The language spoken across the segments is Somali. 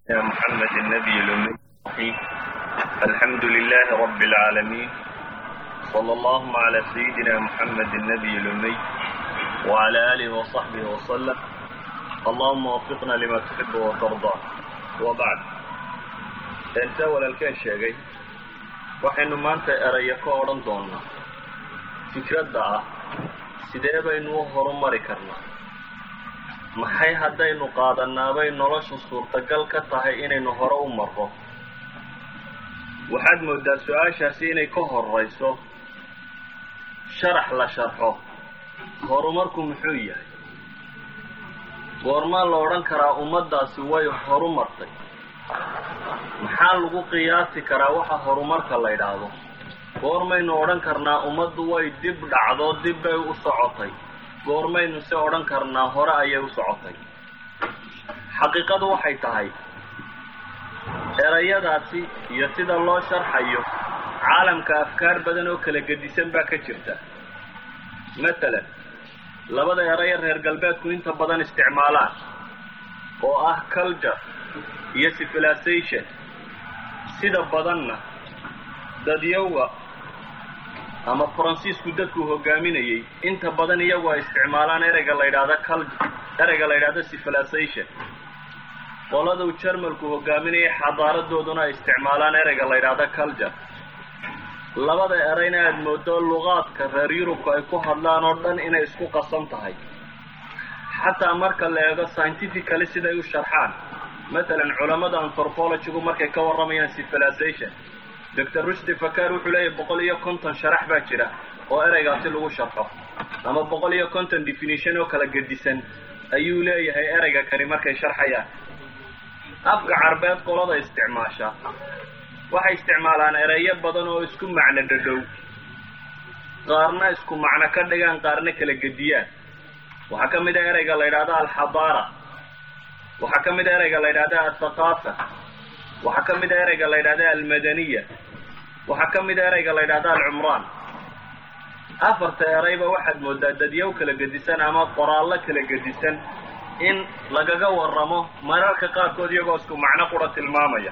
يا محمد النبي الأمي الحمد لله رب العالمين صلى الله على سيدنا محمد النبي الأمي وعلى آله وصحبه وسلم اللهم وفقنا لما تحب وترضى وبعد انت walaalkeen sheegay waxaynu maanta erayo ka odhan doonaa fikradda ah sidee baynu u horumari karnaa maxay haddaynu qaadanaabay nolosha suurtagal ka tahay inaynu hore u marro waxaad moodaa su-aashaasi inay ka horrayso sharax la sharxo horumarku muxuu yahay goormaa la odhan karaa ummaddaasi way horumartay maxaa lagu qiyaasi karaa waxa horumarka la yidhaahdo goormaynu odhan karnaa ummaddu way dib dhacdo dib bay u socotay goormaynu se odhan karnaa hore ayay u socotay xaqiiqadu waxay tahay erayadaasi iyo sida loo sharxayo caalamka afkaar badan oo kala gedisan baa ka jirta matalan labada erayo reer galbeedku inta badan isticmaalaan oo ah culture iyo civilization sida badanna dadyowga ama faransiisku dadku hogaaminayay inta badan iyagu ay isticmaalaan ereyga la yidhaahdo culture ereyga la yidhaahdo civilization qoladuu jarmalku hogaaminayay xadaaradooduna ay isticmaalaan ereyga la yidhaahdo culture labada erayna aad moodo luqaadka reer yurubku ay ku hadlaan oo dhan inay isku qasan tahay xataa marka la eego scientifically siday u sharxaan matalan culamada anthropologygu markay ka warramayaan civilization dr rushdi fakar wuxuu leeyahay 150 sharax baa jira oo ereygaasi lagu sharxo ama 150 definition oo kala gedisan ayuu leeyahay ereyga kani markay sharxayaan afka carbeed qolada isticmaasha waxay isticmaalaan erayo badan oo isku macno dhadhow qaarna isku macno ka dhigaan qaarna kala gediyaan waxaa ka mid ah ereyga la yidhaahdo alxadaara waxaa ka mid ah ereyga la yidhaahdo althaqaafa waxaa ka mid ah ereyga la yidhaahdo almadaniya waxaa ka mid ah ereyga la yidhaahdo alcumraan afarta erayba waxaad moodaa dadyow kala gedisan ama qoraallo kala gedisan in lagaga warramo mararka qaarkood iyagoo isku macno qura tilmaamaya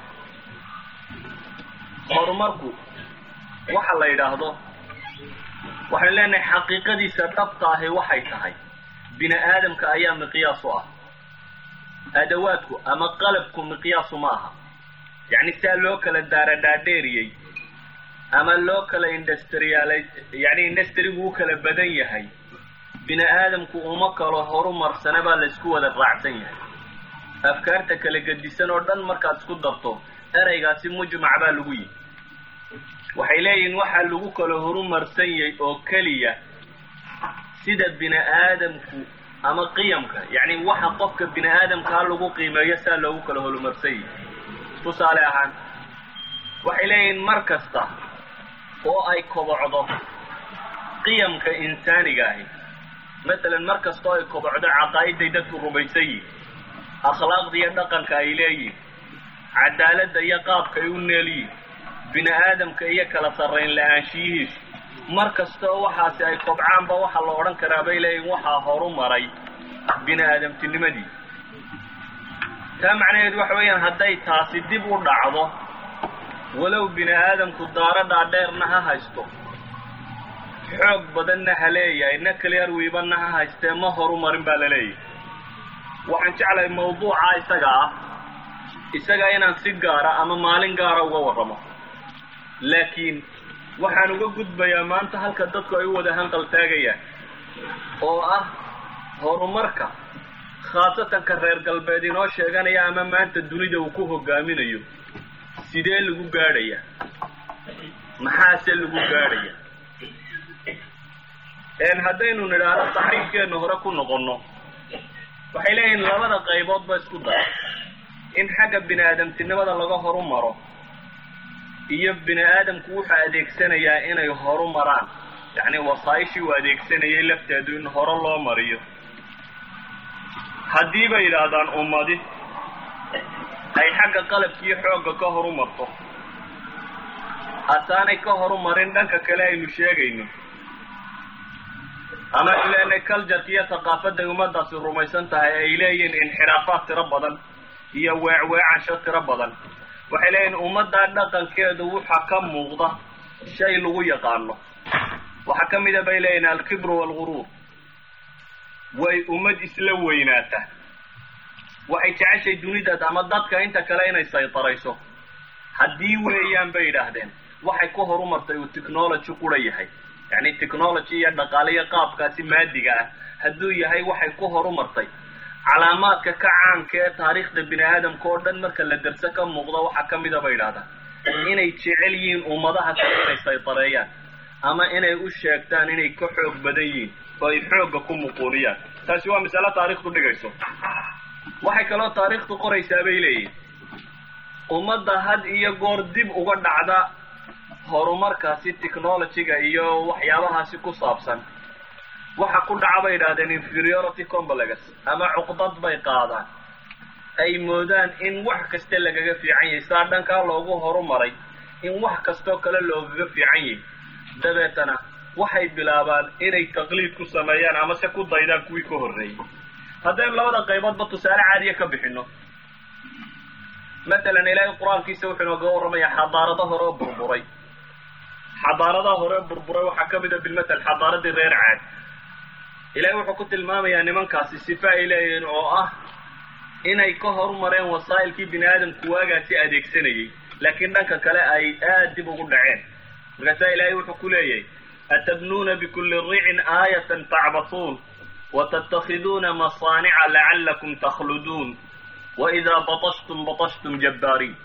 horumarku waxa la yidhaahdo waxaynu leenahay xaqiiqadiisa dhabta ahi waxay tahay bini aadamka ayaa miqyaas u ah adawaadku ama qalabku miqyaasu ma aha yacni saa loo kala daaradhaadheeriyey ama loo kala yani industrigu u kala badan yahay bini aadamku uma kalo horumarsana baa la isku wada raacsan yahay afkaarta kala gedisan oo dhan markaad isku darto ereygaasi mujmac baa lagu yihi waxay leeyihiin waxaa lagu kala horumarsan yahay oo keliya sida bini aadamku ama qiyamka yacni waxa qofka bini aadamkaa lagu qiimeeyo saa loogu kala horumarsan yahay tusaale ahaan waxay leeyihiin mar kasta oo ay kobocdo qiyamka insaaniga ahi matalan mar kasta oo ay kobocdo caqaa'iday dadku rumaysan yihin akhlaaqda iyo dhaqanka ay leeyihin cadaaladda iyo qaabka ay u neelyihin bini aadamka iyo kala sarrayn la-aanshiyihiisu mar kasta oo waxaasi ay kobcaanba waxaa la odhan karaa bay leeyihin waxaa horumaray bini aadamtinimadii taa macnaheedu waxa weeyaan hadday taasi dib u dhacdo walow bini aadamku daaro dhaadheerna ha haysto xoog badanna ha leeyahay nuclear weaponna ha haystee ma horumarin baa la leeyahay waxaan jeclahay mawduuca isaga inaan si gaara ama maalin gaara uga warramo laakiin waxaan uga gudbayaa maanta halka dadku ay u wada hanqal taagayaan oo ah horumarka khaasatanka reer galbeed inoo sheeganaya ama maanta dunida uu ku hogaaminayo sidee lagu gaadhaya maxaase lagu gaadhaya haddaynu nidhaahno taxriifkeenna hore ku noqonno waxay leeyihiin labada qaybood ba isku dara in xagga bini aadamtinimada laga horumaro iyo bini aadamku wuxuu adeegsanayaa inay horumaraan yacni wasaa'ishii uu adeegsanayay lafteedu in hore loo mariyo haddii bay yidhaahdaan ummadi ay xagga qalabkiiyo xoogga ka horumarto hasaanay ka horumarin dhanka kale aynu sheegayno ama ileenay cultureka iyo thaqaafadda ummadaasi rumaysan tahay ay leeyihiin inxiraafaad tiro badan iyo weecweecasho tiro badan waxay leeyihin ummadda dhaqankeedu waxa ka muuqda shay lagu yaqaano waxaa ka mida bay leeyihin alkibru waalguruur way ummad isla weynaata waxay jeceshay dunidaad ama dadka inta kale inay saytarayso haddii weeyaan bay yidhaahdeen waxay ku horumartay uu technology qura yahay yacni technology iyo dhaqaaliyo qaabkaasi maadiga ah hadduu yahay waxay ku horumartay calaamaadka ka caanka ee taariikhda bini aadamka oo dhan marka la darso ka muuqda waxaa ka mida bay yidhahdaan inay jecel yihiin ummadaha kale inay saytareeyaan ama inay u sheegtaan inay ka xoog badan yihiin oo ay xoogga ku muquuniyaan taasi waa masale taariikhdu dhigayso waxay kaloo taariikhdu qoraysaa bay leeyihin ummadda had iyo goor dib uga dhacda horumarkaasi technology-ga iyo waxyaabahaasi ku saabsan waxa ku dhaca bay yidhahdeen inferiority complex ama cuqdad bay qaadaan ay moodaan in wax kasta lagaga fiican yahay saa dhankaa loogu horumaray in wax kastoo kale loogaga fiican yahay dabeetana waxay bilaabaan inay taqliid ku sameeyaan ama se ku daydaan kuwii ka horreeyey haddaynu labada qayboodba tusaale caadiya ka bixino matalan ilaahay qur-aankiisa wuxuu inooga warramayaa xadaarada hore oo burburay xadaaradaha hore burburay waxaa ka mida bilmatal xadaaradii reer caad ilaahay wuxuu ku tilmaamayaa nimankaasi sifa ay leeyihiin oo ah inay ka horumareen wasaa'ilkii bini aadamku waagaasi adeegsanayay laakiin dhanka kale ay aad dib ugu dhaceen markaasaa ilaahay wuxuu ku leeyahay atabnuuna bikulli riicin aayatan tacbasuun watattakhiduuna masaanica lacallakum takhluduun waidaa batashtum batashtum jabbaariin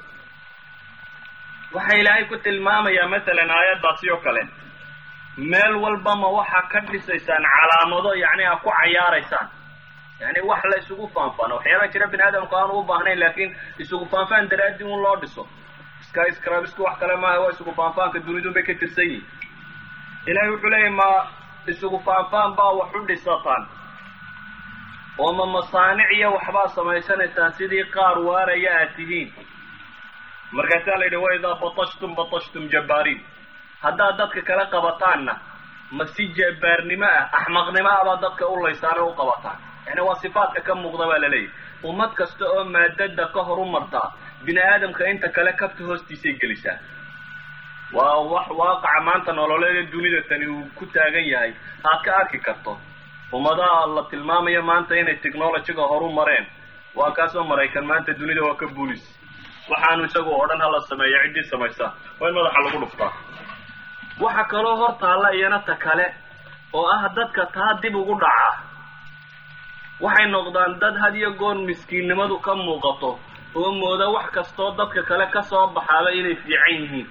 waxaa ilaahay ku tilmaamayaa matalan aayaddaasi oo kale meel walba ma waxaa ka dhisaysaan calaamado yacni aa ku cayaaraysaan yani wax la isugu faanfaano waxyaabaa jira bini aadamku aan ugu baahnayn laakiin isugu faanfaan daraaddi un loo dhiso skyscrabisku wax kale maaha waa isugu faanfaanka dunidun bay ka tirsan yihin ilaahay wuxuu leeyahy ma isugu faanfaan baa wax u dhisataan oo ma masaanic iyo waxbaa samaysanaysaan sidii qaar waaraya aad tihiin markaasaa la yidhi waidaa batashtum jabbaariin haddaad dadka kala qabataanna ma si jabbaarnimo ah axmaqnimo ah baad dadka u laysaano u qabataan yani waa sifaadka ka muuqda baa la leeyahy ummad kasta oo maadada ka horumartaa bini aadamka inta kale kabta hoostiisay gelisaa waa wax waaqaca maanta nololeeda dunida tani uu ku taagan yahay aad ka arki karto ummadaha la tilmaamayo maanta inay technology-ga horu mareen waa kaasoo maraykan maanta dunida waa ka buulis waxaanu isagu oo dhan hala sameeya ciddii samaysa waa in madaxa lagu dhuftaa waxa kaloo hor taalla iyana ta kale oo ah dadka taa dib ugu dhaca waxay noqdaan dad had iyo goor miskiinnimadu ka muuqato oo mooda wax kastoo dadka kale ka soo baxaaba inay fiican yihiin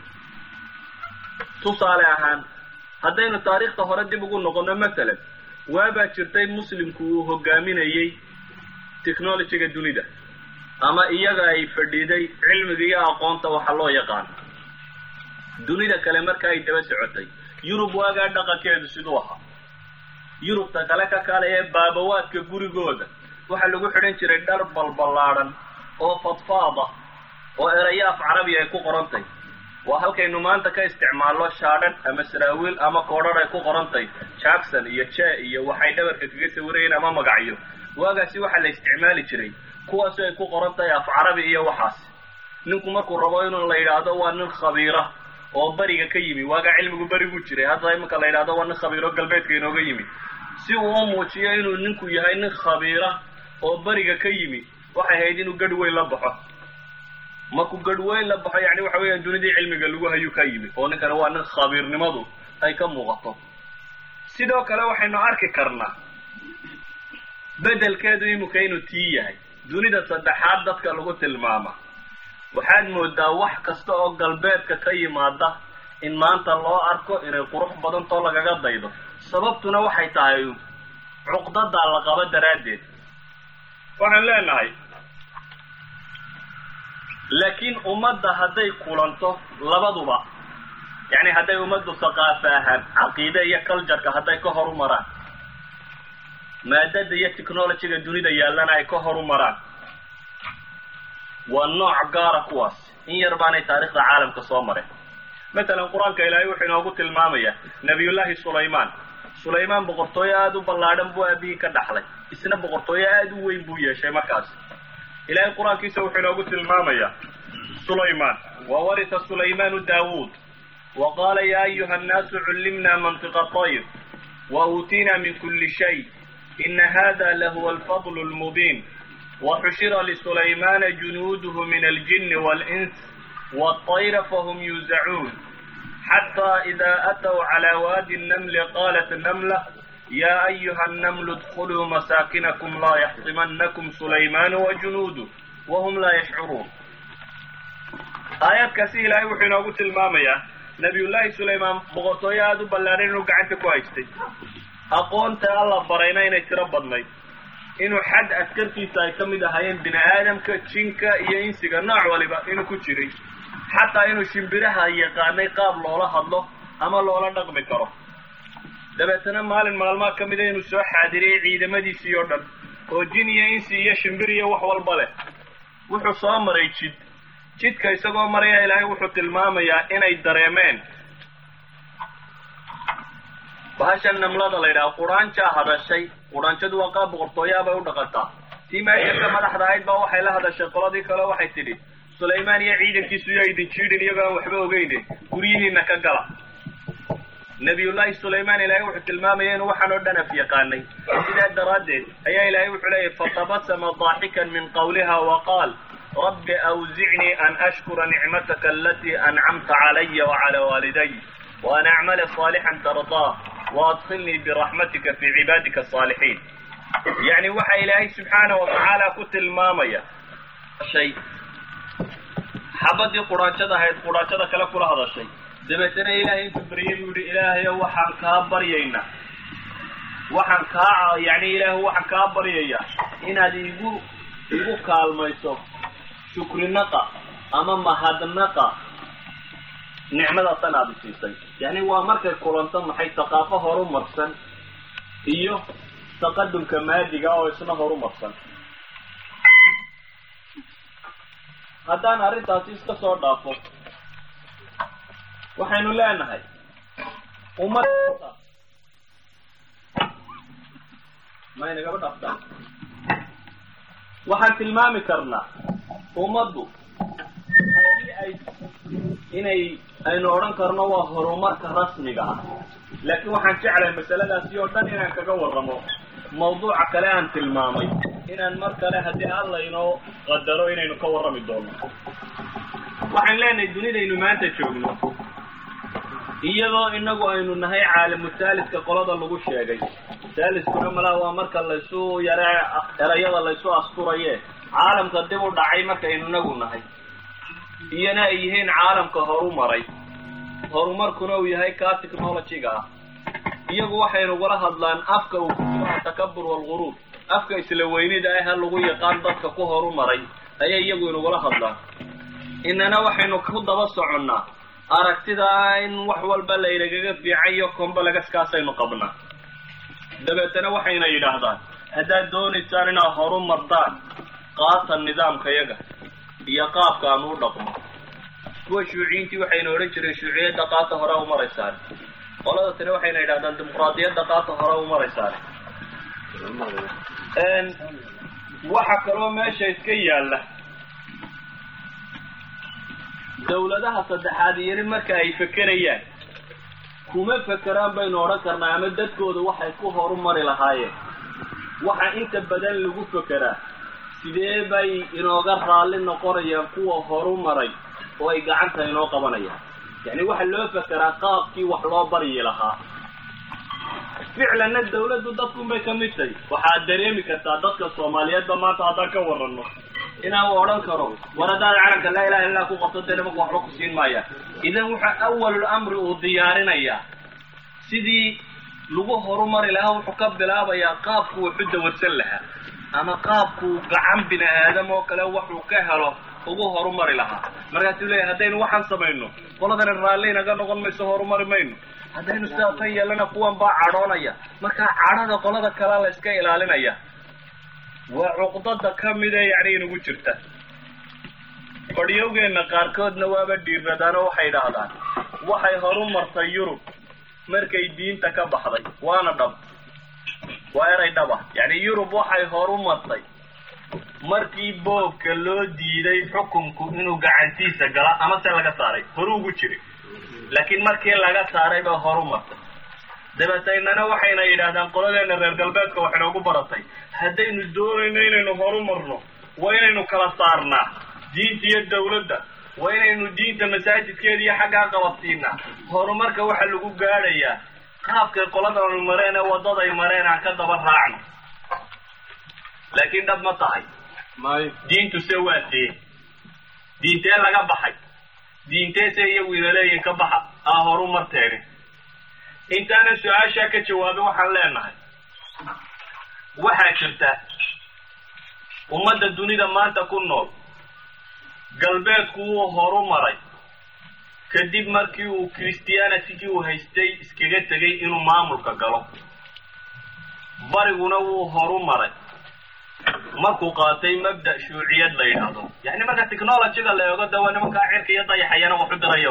tusaale ahaan haddaynu taariikhda hore dib ugu noqono masalan waabaa jirtay muslimku uu hogaaminayey technology-ga dunida ama iyaga ay fadhiiday cilmiga iyo aqoonta waxa loo yaqaano dunida kale marka ay daba socotay yurub waagaa dhaqankeedu siduu ahaa yurubta kale ka kale ee baabawaadka gurigooda waxaa lagu xidhan jiray dhar balballaadhan oo fadfaada oo erayo af carabi ay ku qorantay waa halkaynu maanta ka isticmaalno shaadhan ama saraawiil ama koodhan ay ku qorantay jackson iyo jee iyo waxay dhabarka kaga sawirayeen ama magacyo waagaasi waxaa la isticmaali jiray kuwaasi ay ku qorantahay af carabi iyo waxaas ninku markuu rabo inuu la yidhaahdo waa nin khabiira oo bariga ka yimi waagaa cilmigu berigu jiray hadda iminka la yidhahdo waa nin khabiiro galbeedka inooga yimi si uu u muujiyo inuu ninku yahay nin khabiira oo bariga ka yimi waxay ahayd inuu gadhweyn la baxo markuu gadhweyn la baxo yani waxa weeyaan dunidii cilmiga lagu hayuu ka yimi oo ninkana waa nin khabiirnimadu ay ka muuqato sidoo kale waxaynu arki karnaa bedelkeedu iminka inuu tii yahay dunida saddexaad dadka lagu tilmaama waxaad moodaa wax kasta oo galbeedka ka yimaada in maanta loo arko inay qurux badantoo lagaga daydo sababtuna waxay tahay cuqdada la qabo daraaddeed waxaan leenahay laakiin ummadda hadday kulanto labaduba yani hadday ummaddu saqaafa ahaan caqiide iyo cultureka hadday ka horumaraan maadada iyo technology-ga dunida yaallana ay ka horumaraan waa nooc gaara kuwaas in yar baanay taariikhda caalamka soo mareen matalan qur-aanka ilaahay wuxuu inoogu tilmaamayaa nabiyullaahi sulaymaan boqortooyo aada u ballaadhan buu aabihii ka dhaxlay isna boqortooyo aada u weyn buu yeeshay markaas إلهي القرآن كيسا وحنا قلت المامية سليمان وورث سليمان داود وقال يا أيها الناس علمنا منطق الطير وأوتينا من كل شيء إن هذا لهو الفضل المبين وحشر لسليمان جنوده من الجن والإنس والطير فهم يوزعون حتى إذا أتوا على وادي النمل قالت النملة يا أيها النمل ادخلوا مساكنكم لا يحطمنكم سليمان وجنوده وهم لا يشعرون. آيات كثيرة وحين قلت المامية نبي الله سليمان بغطويا هذا بلارين وقعنت كويستي أقوانت الله برينين يتربضني إنه حد أسكرتي سايكمد هايين بنا آدم كتشينكا ينسيقا نوع ولبا إنه كتشري حتى إنه شمبرها يقاني قاب لولا الله أما لولا نقم كرو dabeetana maalmaa ka mid inuu soo xaadiriyay ciidamadiisii oo dhan oo jin iyo insi iyo shimbir iyo wax walba leh wuxuu soo maray jidka isagoo maraya ilaahay wuxuu tilmaamayaa inay dareemeen bahashan namlada la yidhaha quraanca hadashay quraanjadu waa qaab boqortooyaa bay u dhaqantaa tii meesha madaxda ahayd baa waxay la hadashay qoladii kale waxay tidhi sulaymaan iyo ciidankiisu yaa idin jiidhin iyagoo aan waxba ogeyne guryihiina ka gala نبي الله سليمان إلهي وحد المامين وحن ودنا في يقاني إذا درادت أي إلهي وحليه فتبسم ضاحكا من قولها وقال رب أوزعني أن أشكر نعمتك التي أنعمت علي وعلى والدي وأن أعمل صالحا ترضاه وأدخلني برحمتك في عبادك الصالحين. يعني وحي إلهي سبحانه وتعالى كنت المامية شيء حبدي قرانشة هاي قرانشة كلا كل هذا الشيء dabeetana ilaahay intuu baryay buu yihi ilaahayow waxaan kaa baryaynaa ilaahu waxaan kaa baryayaa inaad igu kaalmayso shukrinaqa ama mahadnaqa nicmadaasan aad isiisay. yani waa markay kulanto maxay thaqaafo horumarsan iyo taqadumka maadiga oo isna horumarsan. haddaan arrintaasi iska soo dhaafo waxaynu leenahay ummadda maynagaba dhaftaan waxaan tilmaami karnaa ummaddu aynu odhan karno waa horumarka rasmiga ah, laakiin waxaan jeclahay masaladaasi oo dhan inaan kaga warramo mawduuca kale aan tilmaamay inaan mar kale haddii alla inoo qadaro inaynu ka warrami doono. waxaan leenahay dunidaynu maanta joogno iyadoo inagu aynu nahay caalamu thaaliska qolada lagu sheegay. thaaliskuna malaha waa marka laysu erayada laysu asturaye caalamka dib u dhacay markaynu inagu nahay iyana ay yihiin caalamka horumaray, horumarkuna uu yahay kaa technology-ga ah. iyagu waxaynu gala hadlaan afka uu ku jiro atakabur walguruur, afka isla weynida ah lagu yaqaan dadka ku horumaray ayay iyagu inugula hadlaan. inana waxaynu ku daba soconnaa aragtida in wax walba laynagaga fiican iyo kombalagaskaasaynu qabnaa. dabeetana waxayna yidhaahdaan haddaad doonaysaan inaad horumartaan qaata nidaamka yaga iyo qaabka aan u dhaqmo. kuwa shuuciyiintii waxayna odhan jireen shuuciyadda qaata hore u maraysaan, qolada tani waxayna yidhahdaan dimuqraadiyadda qaata hore u maraysaan. waxa kaloo meesha iska yaalla dawladaha saddexaad yari marka ay fekerayaan kuma fekeraan baynu odhan karnaa ama dadkooda waxay ku horumari lahaayeen. waxa inta badan lagu fekeraa sidee bay inooga raalli noqonayaan kuwa horumaray oo ay gacanta inoo qabanayaan. yani waxa loo fekeraa qaabkii wax loo baryi lahaa. ficlanna dawladdu dadkunbay ka mid tahay. waxaad dareemi kartaa dadka soomaaliyeedba maanta haddaan ka warranno inaan odhan karo war haddaad calanka laa ilaha illa ku qabto dee nimanku waxba ku siin maayaan. idan waxa awalul amri uu diyaarinayaa sidii lagu horumari lahaa. wuxuu ka bilaabayaa qaabku wuxu dawarsan lahaa ama qaabku gacan bini aadam oo kale waxuu ka helo ugu horumari lahaa. markaasuu leeyahay haddaynu waxaan samayno qoladana raalli inaga noqon mayso, horumari mayno. haddaynu sidaa tan yeelana kuwan baa cadhoonaya, markaa cadhada qolada kalea la iska ilaalinaya. waa cuqdada ka mida yani inugu jirta. baryowgeenna qaarkoodna waaba dhiiradaano waxay idhaahdaan waxay horumartay yurub markay diinta ka baxday. waana dhab, waa eray dhaba. yani yurub waxay horumartay markii boobka loo diiday xukunku inuu gacantiisa gala ama se laga saaray horu ugu jiray laakiin markii laga saaray baa horu martay dabeetaynana waxayna yidhaahdaan qoladeena reer galbeedka waxay noogu baratay haddaynu doonayno inaynu horu marno waa inaynu kala saarnaa diinta iyo dawladda waa inaynu diinta masaajidkeeda iyo xaggaa qabadsiinaa horumarka waxaa lagu gaadhayaa qaabkay qoladanu mareen ee waddaday mareen aan ka daba raacno laakiin dhab ma tahay diintu se waa see diintee laga baxay diintee se iyagu ina leeyihin ka baxa horu marteeni intaana su-aashaa ka jawaabay waxaan leenahay waxaa jirta ummadda dunida maanta ku nool galbeedku wuu horu maray kadib markii uu christianitigii uu haystay iskaga tegay inuu maamulka galo bariguna wuu horu maray markuu qaatay mabda shuuciyad la yidhaahdo yani marka technologyga la eego dawa nimankaa cirka iyo dayaxayana waxu dirayo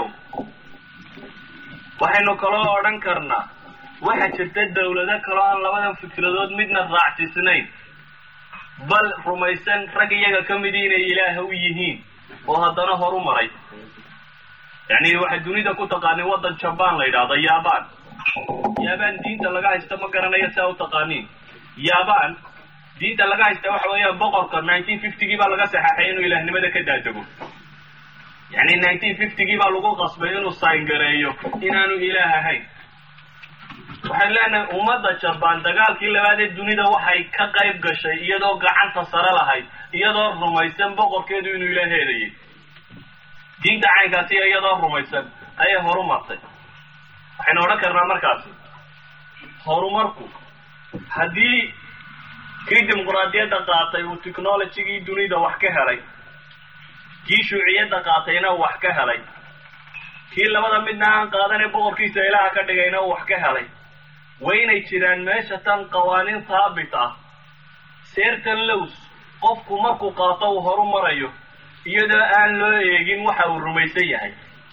waxaynu kaloo odhan karnaa waxaa jirta dawlado kaloo aan labadan fikradood midna raacsisnayn bal rumaysan rag iyaga ka midii inay ilaah u yihiin oo haddana horu maray yani waxay dunida ku taqaaniin waddan jabaan la yidhaahdo yaabaan diinta laga haysta ma garanayo saa u taqaaniin yaabaan diinta laga haysta waxa weeyaan boqorka 1950gii baa laga saxaxay inuu ilaahnimada ka daadego yani 1950gii baa lagu qasbay inuu sayngareeyo inaanu ilaah ahayn waxaan leenahay ummadda jabaan dagaalkii labaad ee dunida waxay ka qayb gashay iyadoo gacanta sare lahayd iyadoo rumaysan boqorkeedu inuu ilaah heedayay diinta caynkaasi iyadoo rumaysan ayay horu martay waxaynu odhan karnaa markaasi horumarku haddii kii dimuqraadiyadda qaatay uu technologygii dunida wax ka helay kii shuuciyadda qaatayna wax ka helay kii labada midna aan qaadanee boqorkiisa ilaaha ka dhigayna wax ka helay waynay jiraan meesha tan qawaaniin haabit ah certain laws qofku markuu qaato uu horu marayo iyadoo aan loo eegin waxa uu rumaysan yahay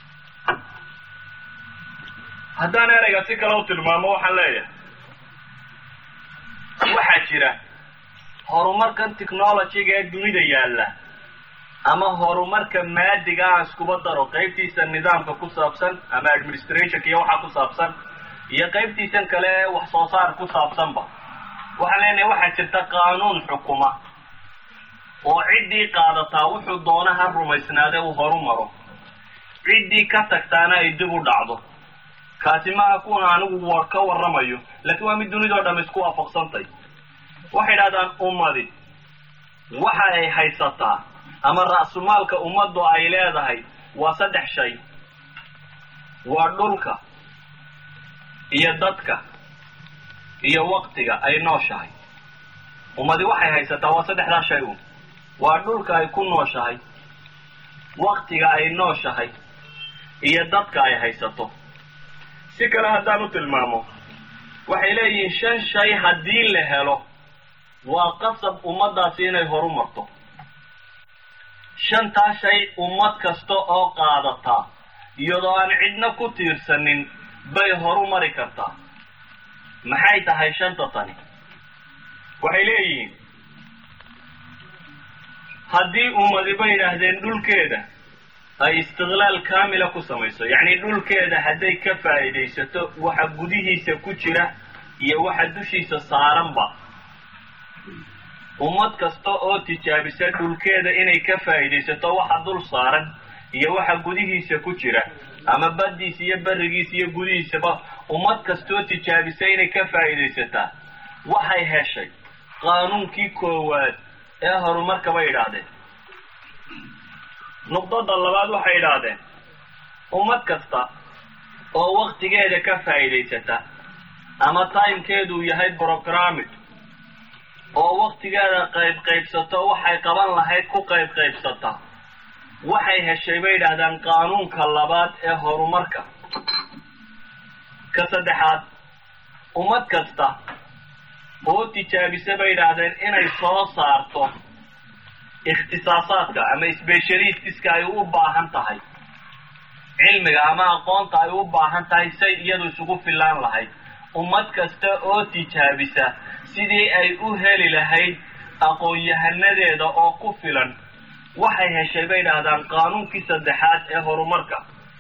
haddaan ereyga si kale u tilmaamo waxaan leeyahay waxaa jira horumarkan technologyga ee dunida yaalla ama horumarka maadiga aan iskuba daro qaybtiisa nidaamka ku saabsan ama administrationka iyo waxa ku saabsan iyo qaybtiisan kale ee wax soo saar ku saabsanba waxaan leenahay waxaa jirta qaanuun xukuma oo ciddii qaadataa wuxuu doona ha rumaysnaade uu horu maro ciddii ka tagtaana ay dib u dhacdo kaasi maaha kuwan anigu ka warramayo laakiin waa mid dunidao dham isku waafaqsantay waxay idhahdaan ummadi waxa ay haysataa ama ra'sumaalka ummaddu ay leedahay waa 3 shay waa dhulka iyo dadka iyo waqtiga ay nooshahay ummadi waxay haysataa waa 3daa shay waa dhulka ay ku nooshahay waqtiga ay nooshahay iyo dadka ay haysato si kale haddaan u tilmaamo waxay leeyihiin 5 shay haddii la helo waa qasab ummaddaasi inay horu marto 5taa shay ummad kasta oo qaadataa iyadoo aan cidna ku tiirsanin bay horu mari kartaa maxay tahay 5ta tani waxay leeyihiin haddii ummadi bay yidhaahdeen dhulkeeda ay istiqlaal kaamila ku samayso yacni dhulkeeda hadday ka faa'iidaysato waxa gudihiisa ku jira iyo waxa dushiisa saaranba ummad kasta oo tijaabisa dhulkeeda inay ka faa'iidaysato waxa dul saaran iyo waxa gudihiisa ku jira ama baddiisa iyo barigiisa iyo gudihiisaba ummad kastoo tijaabisa inay ka faa'iidaysataa waxay heshay qaanuunkii koowaad ee horumarka bay yidhaahdeen nuqdada labaad waxay yidhaahdeen ummad kasta oo waqtigeeda ka faa'iidaysata ama timekeedu yahay programming oo waqtigeeda qaybsato waxay qaban lahayd ku qaybsata waxay heshay bay yidhaahdaan qaanuunka labaad ee horumarka ka saddexaad ummad kasta oo tijaabisa bay yidhaahdeen inay soo saarto ikhtisaasaadka ama specialistiska ay u baahan tahay cilmiga ama aqoonta ay u baahan tahay say iyadu isugu filaan lahayd ummad kasta oo tijaabisa sidii ay u heli lahayd aqoon-yahanadeeda oo ku filan waxay heshay bay idhaahdaan qaanuunkii saddexaad ee horumarka.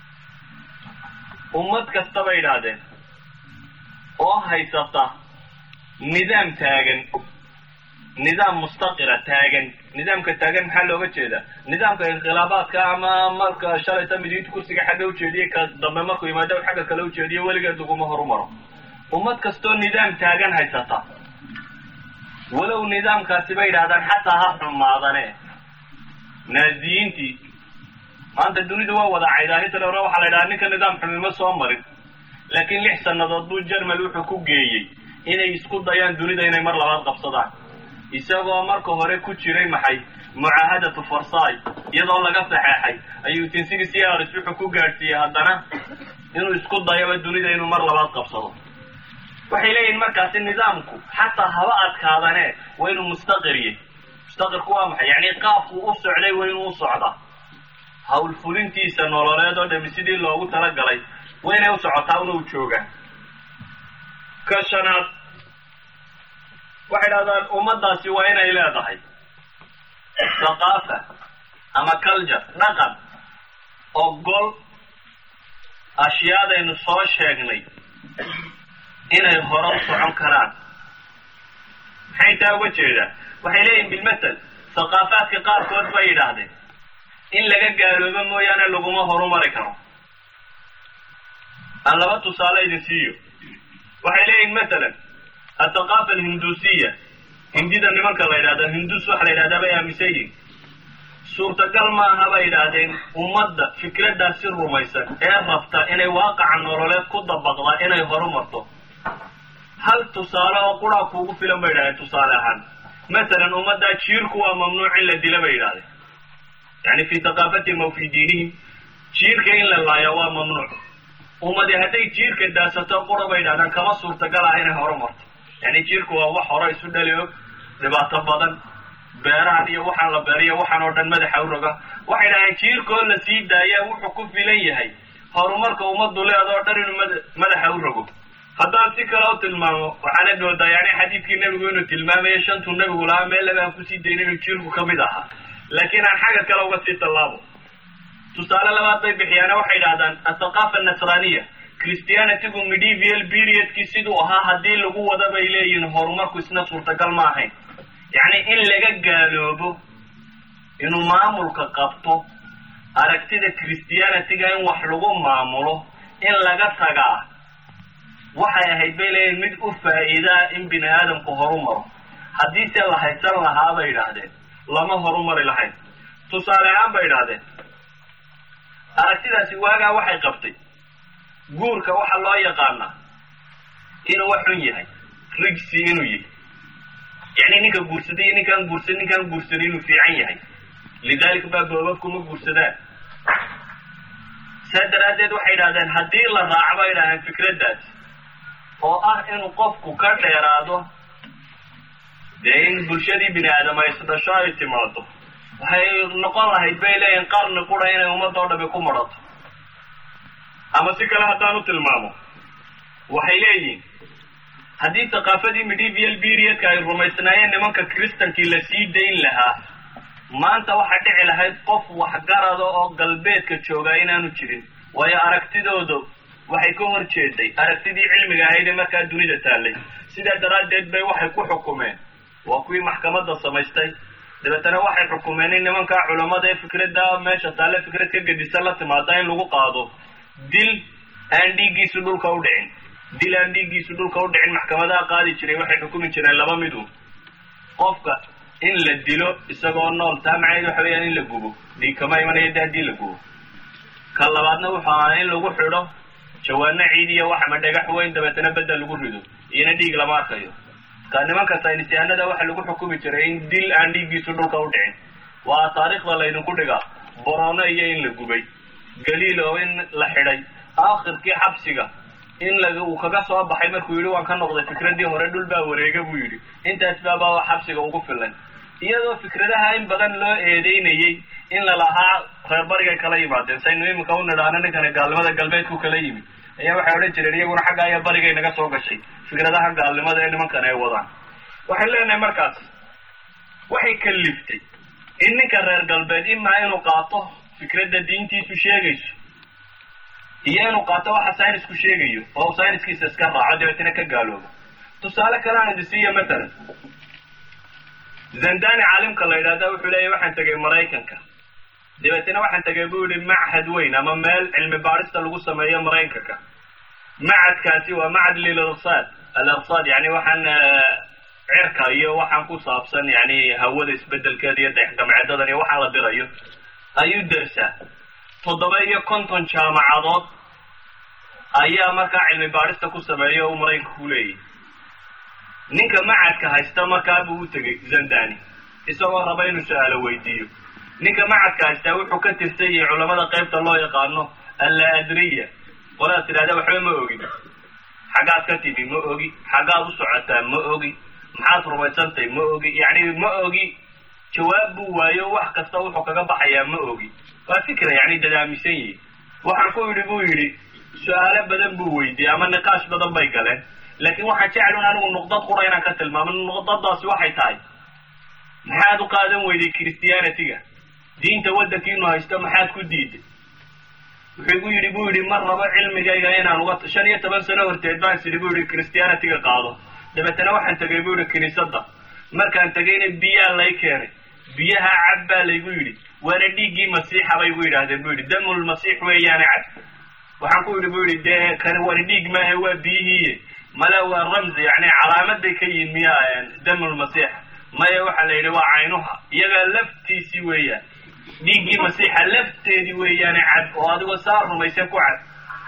ummad kasta bay idhaahdeen oo haysata nidaam taagan, nidaam mustaqira taagan. nidaamka taagan maxaa looga jeedaa? nidaamka inqilaabaadka ama marka shalayta midiinta kursiga xagga ujeediye ka dambe markuu yimaado xagga kale ujeediye weligeed laguma horumaro. ummad kastoo nidaam taagan haysata, walow nidaamkaasi bay idhahdaan xataa ha xumaadane. naaziyiintii maanta dunidu waa wada caydaa. hitlerna waxaa la idhaha ninka nidaam xumimo soo marin, laakiin 6 sannadood buu Jermal wuxuu ku geeyey inay isku dayaan dunida inay mar labaad qabsadaan, isagoo marka hore ku jiray maxay mucaahadatu Versailles iyadoo laga saxeexay ayuu 1936 wuxuu ku gaadhsiiyey haddana inuu isku dayaba dunida inuu mar labaad qabsado. waxay leeyihin markaasi nidaamku xataa haba adkaadane waa inuu mustaqiriyey. mustaqirku waa maxay? yacni qaabku u socday waa inuu u socdaa. hawlfulintiisa nololeed oo dhami sidii loogu talagalay waa inay u socotaa una u joogaan. ka shanaad waxay dhahdaan ummaddaasi waa inay leedahay thaqaafa ama culture, dhaqan ogol ashyaadaynu soo sheegnay inay hore u socon karaan. maxay taa uga jeedaa? waxay leeyihin bilmatal thaqaafaadka qaarkood bay yidhaahdeen in laga gaaloobo mooyaane laguma horumari karo. aan laba tusaale idin siiyo. waxay leeyihin matalan athaqaafa alhinduusiya, hindida nimanka la yidhahda hindus waxa la yidhahdaa bay aaminsan yihin. suurtagal maaha bay yidhaahdeen ummadda fikraddaasi rumaysan ee rabta inay waaqaca nololeed ku dabaqda inay horumarto. hal tusaale oo quraa kuugu filan bay yidhahdeen. tusaale ahaan matalan ummaddaa jiirku waa mamnuuc in la dila bay yidhahdeen. yani fii thaqaafatihim aw fii diinihim jiirka in la laaya waa mamnuuc. ummadi hadday jiirka daasato qura bay yidhahdaan kama suurtagal ah inay horumarto. yani jiirku waa wax hore isu dhali og, dhibaato badan, beerahan iyo waxaan la beeriyo waxaan oo dhan madaxa u roga. waxay dhahdeen jiirkoo la sii daaya wuxuu ku filan yahay horumarka ummaddu leedoo dhan inuu madaxa u rogo. haddaan si kale u tilmaamo waxaana moodaa yani xadiidkii nebigu inuu tilmaamayo 5 nebigu lahaa meel labaan kusii dayn inuu jiirku ka mid ahaa. laakiin aan xagga kale uga sii tallaabo. tusaale labaad bay bixiyaana waxay idhahdaan athaqaafa nasraaniya, christianitygu medieval periodkii siduu ahaa haddii lagu wada bay leeyihin horumarku isna suurtagal ma ahayn. yacni in laga gaaloobo inuu maamulka qabto aragtida christianityga in wax lagu maamulo in laga tagaa waxay ahayd bay leeyihin mid u faa'iidaa in bini aadamku horumaro. haddii se la haysan lahaa bay idhaahdeen lama horumari lahayn. tusaale ahaan bay idhaahdeen aragtidaasi waagaa waxay qabtay guurka waxa loo yaqaanaa inuu wax xun yahay, rigsi inuu yahay. yani ninka guursaday iyo ninkaan guursaday inuu fiican yahay. lidaalika baa boobabku ma guursadaan. saa daraaddeed waxay idhahdeen haddii la raaco bay idhahdeen fikraddaasi oo ah inuu qofku ka dheeraado dee in bulshadii bini aadam ay isdhasho ay timaado, waxay noqon lahayd bay leeyihin qarni qura inay ummadoo dhabi ku marato. ama si kale haddaan u tilmaamo waxay leeyihin haddii thaqaafadii medieval periodka ay rumaysnaayeen nimanka kristankii la sii dayn lahaa, maanta waxaa dhici lahayd qof waxgarada oo galbeedka joogaa inaanu jirin. waayo aragtidoodu waxay ka hor jeeday aragtidii cilmiga ahayd ee markaa dunida taallay. sidaa daraaddeed bay waxay ku xukumeen, waa kuwii maxkamadda samaystay, dabeetana waxay xukumeen in nimankaa culammada ee fikradda meesha taalle fikrad ka gedisan la timaada in lagu qaado dil aan dhiiggiisu dhulka u dhicin. dil aan dhiiggiisu dhulka u dhicin maxkamadaha qaadi jiray waxay xukumi jireen laba midu. qofka in la dilo isagoo nool, taa macnaheed waxa weeyaan in la gubo, dhiig kama imanaya de haddii la gubo. ka labaadna wuxuu ahaa in lagu xidho jawaano ciid iyo wax ama dhagax weyn dabeetana bedda lagu rido, iyona dhiig lama arkayo. ka nimanka saynisyahanada waxa lagu xukumi jiray in dil aan dhiiggiisu dhulka u dhicin. waa taariikhda laydinku dhigaa borono iyo in la gubay, galiil oo in la xidhay, aakhirkii xabsiga in uu kaga soo baxay markuu yidhi waan ka noqday fikraddii hore, dhul baa wareega buu yidhi. intaas baabaa xabsiga ugu filan. iyadoo fikradaha in badan loo eedeynayey in lalahaa reer barigay kala yimaadeen, saynu iminka u nidhaano ninkani gaalnimada galbeedku kala yimid, ayaa waxay odhan jireen iyaguna xagga ayaa barigay naga soo gashay fikradaha gaalnimada ee nimankan ay wadaan. waxaan leenahay markaas waxay kaliftay in ninka reer galbeed imaa inuu qaato fikradda diintiisu sheegayso iyo inuu qaato waxa saynisku sheegayo oo sayniskiisa iska raaco dabeetana ka gaaloobo. tusaale kale aan idin siiyo matalan zandani caalimka la yidhahda wuxuu leeyahay waxaan tegay maraykanka dabeetana waxaan tegay buu yihi machad weyn ama meel cilmi baarista lagu sameeyo maraykanka. macadkaasi waa macad lilirsaad alirsaad yani waxaan cirka iyo waxaan ku saabsan yani hawada isbedelkeeda iyo dayax-gacmeedadan iyo waxaan la dirayo ayuu darsaa. 750 jaamacadood ayaa markaa cilmi baarista ku sameeya uu maraykanka ku leeyahay. ninka macadka haysta markaa buu u tegay zandani isagoo raba inuu su-aalo weydiiyo. ninka macadka haystaa wuxuu ka tirsan yahay culamada qaybta loo yaqaano alla-adriya, qoladaas tidhahda waxba ma ogin, xaggaad ka timi ma ogi, xaggaad u socotaa ma ogi, maxaad rumaysantahay ma ogi, yani ma ogi. jawaab buu waayo wax kasta wuxuu kaga baxayaa ma ogi. waa fikra yani dadaamisan yihi. waxaan ku yidhi buu yidhi su-aalo badan buu weydiiyey ama niqaash badan bay galeen, laakiin waxaan jeclun anigu nuqdad qura inaan ka tilmaamo. nuqdadaasi waxay tahay maxaad u qaadan weyday christianity-ga, diinta waddankiinu haysto maxaad ku diiday? wuxuu igu yidhi buu yidhi mar rabo cilmigayga inaan uga 15 sano horteed baan sidhi buu yidhi christianity-ga qaado. dabeetana waxaan tegay buu yidhi kiniisadda. markaan tegayna biyaa lay keenay, biyaha cab baa laygu yidhi, waana dhiiggii masiixa bay gu yidhaahdeen buu yidhi, damulmasiix weeyaane cab. waxaan ku yidhi buu yidhi dee kani waana dhiig maahe waa biyihiiye mala waa ramzi yani calaamad bay ka yihiin miyaa damulmasiix? maya waxaa la yidhi waa caynuha, iyagaa laftiisii weeyaan, dhiiggii masiixa lafteedii weeyaane cab oo adigoo saa rumaysan ku cab.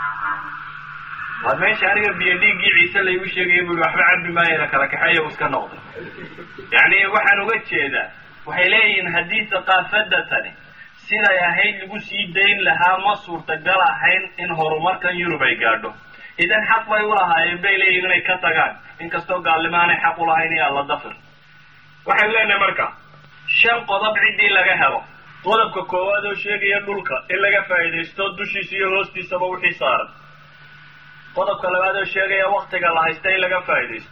waa meesha aniga biyo dhiiggii ciise laygu sheegaya buu yidhi waxba cabbi maayana kala kaxeeya u iska noqday. yani waxaan uga jeedaa waxay leeyihiin haddii thaqaafadda tani siday ahayd lagu sii dayn lahaa ma suurtagal ahayn in horumarkan yurub ay gaadho. idan xaq bay ulahaayeen bay leeyihin inay ka tagaan, inkastoo gaalnimo aanay xaq ulahayn iyo alla dafir. waxay leenahay marka 5 qodob ciddii laga helo. qodobka koowaad oo sheegaya dhulka in laga faa'iidaysto dushiisa iyo hoostiisaba wixii saaran. qodobka labaad oo sheegaya waktiga la haysta in laga faa'iidaysto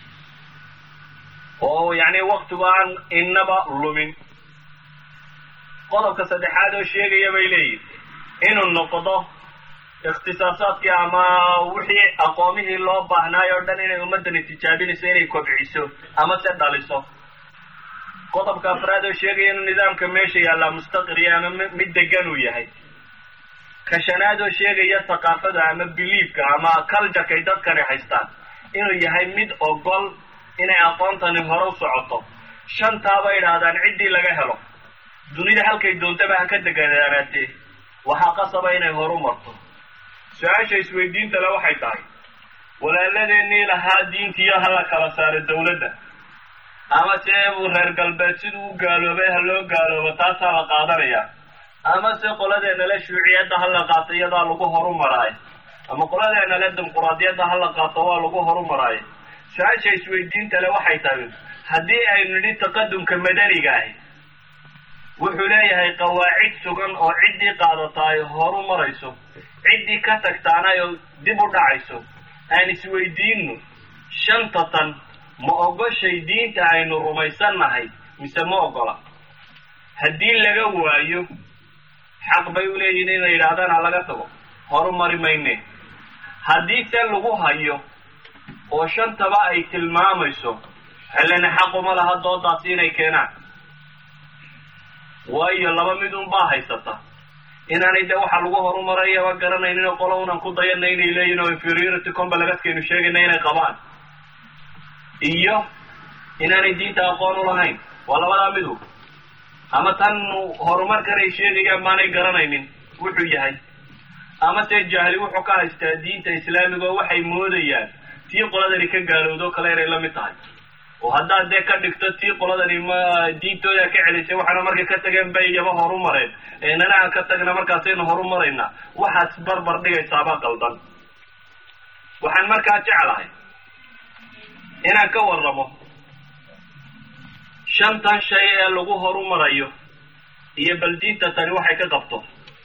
oo yani waktigu aan inaba lumin. qodobka saddexaad oo sheegaya bay leeyihin inuu noqdo ikhtisaasaadkii ama wixii aqoomihii loo baahnaay oo dhan inay ummaddani tijaabinayso inay kobciso ama se dhaliso. qodobka afraad oo sheegaya inuu nidaamka meesha yaallaa mustaqiriya ama mid degan uu yahay. ka shanaad oo sheegaya thaqaafada ama biliifka ama cultureka ay dadkani haystaan inuu yahay mid ogol inay aqoontani hore u socoto. 5taa bay idhaahdaan ciddii laga helo dunida halkay doontaba ha ka deganaanaatee waxaa qasaba inay horu marto. su-aasha isweydiinta le waxay tahay walaaladeenii lahaa diintiyo hala kala saaro dawladda, ama se uu reer galbeed siduu u gaaloobay ha loo gaaloobo taasaa la qaadanayaa, ama se qoladeena le shuuciyadda hala qaato iyadaa lagu horumaraayo, ama qoladeena le dimuquraadiyadda hala qaato waa lagu horumaraayo. su-aasha isweydiinta le waxay tahay haddii aynu nidhi taqadumka madaniga ahi wuxuu leeyahay qawaacid sugan oo ciddii qaadata ay horu marayso, ciddii ka tagtaana oo dib u dhacayso, aan isweydiinno 5 tan ma ogoshay diinta aynu rumaysannahay mise ma ogola? haddii laga waayo xaq bay u leeyihin inay yidhaahdaan ha laga tago, horumari mayne. haddii se lagu hayo oo 5taba ay tilmaamayso helena xaquma laha doodaasi inay keenaan. waayo laba mid unbaa haysata, inaanay de waxa lagu horumarayaba garanaynin oo qolo unan ku dayanay inay leeyihin oo inferiority complex-kaynu sheegayna inay qabaan, iyo inaanay diinta aqoon u lahayn. waa labadaa midu. ama tan horumarkan ay sheegayaan maanay garanaynin wuxuu yahay, ama se jahli wuxuu ka haystaa diinta islaamiga oo waxay moodayaan tii qoladani ka gaalowdo kale inay la mid tahay. oo haddaad dee ka dhigto tii qoladani ma diintooda ka celisay waxaana markay ka tageen bay iyaba horu mareen, nana aan ka tagna markaasaynu horu maraynaa, waxaad barbar dhigaysaabaa qaldan. waxaan markaa jeclahay inaan ka warramo 5tan shay ee lagu horumarayo iyo bal diinta tani waxay ka qabto.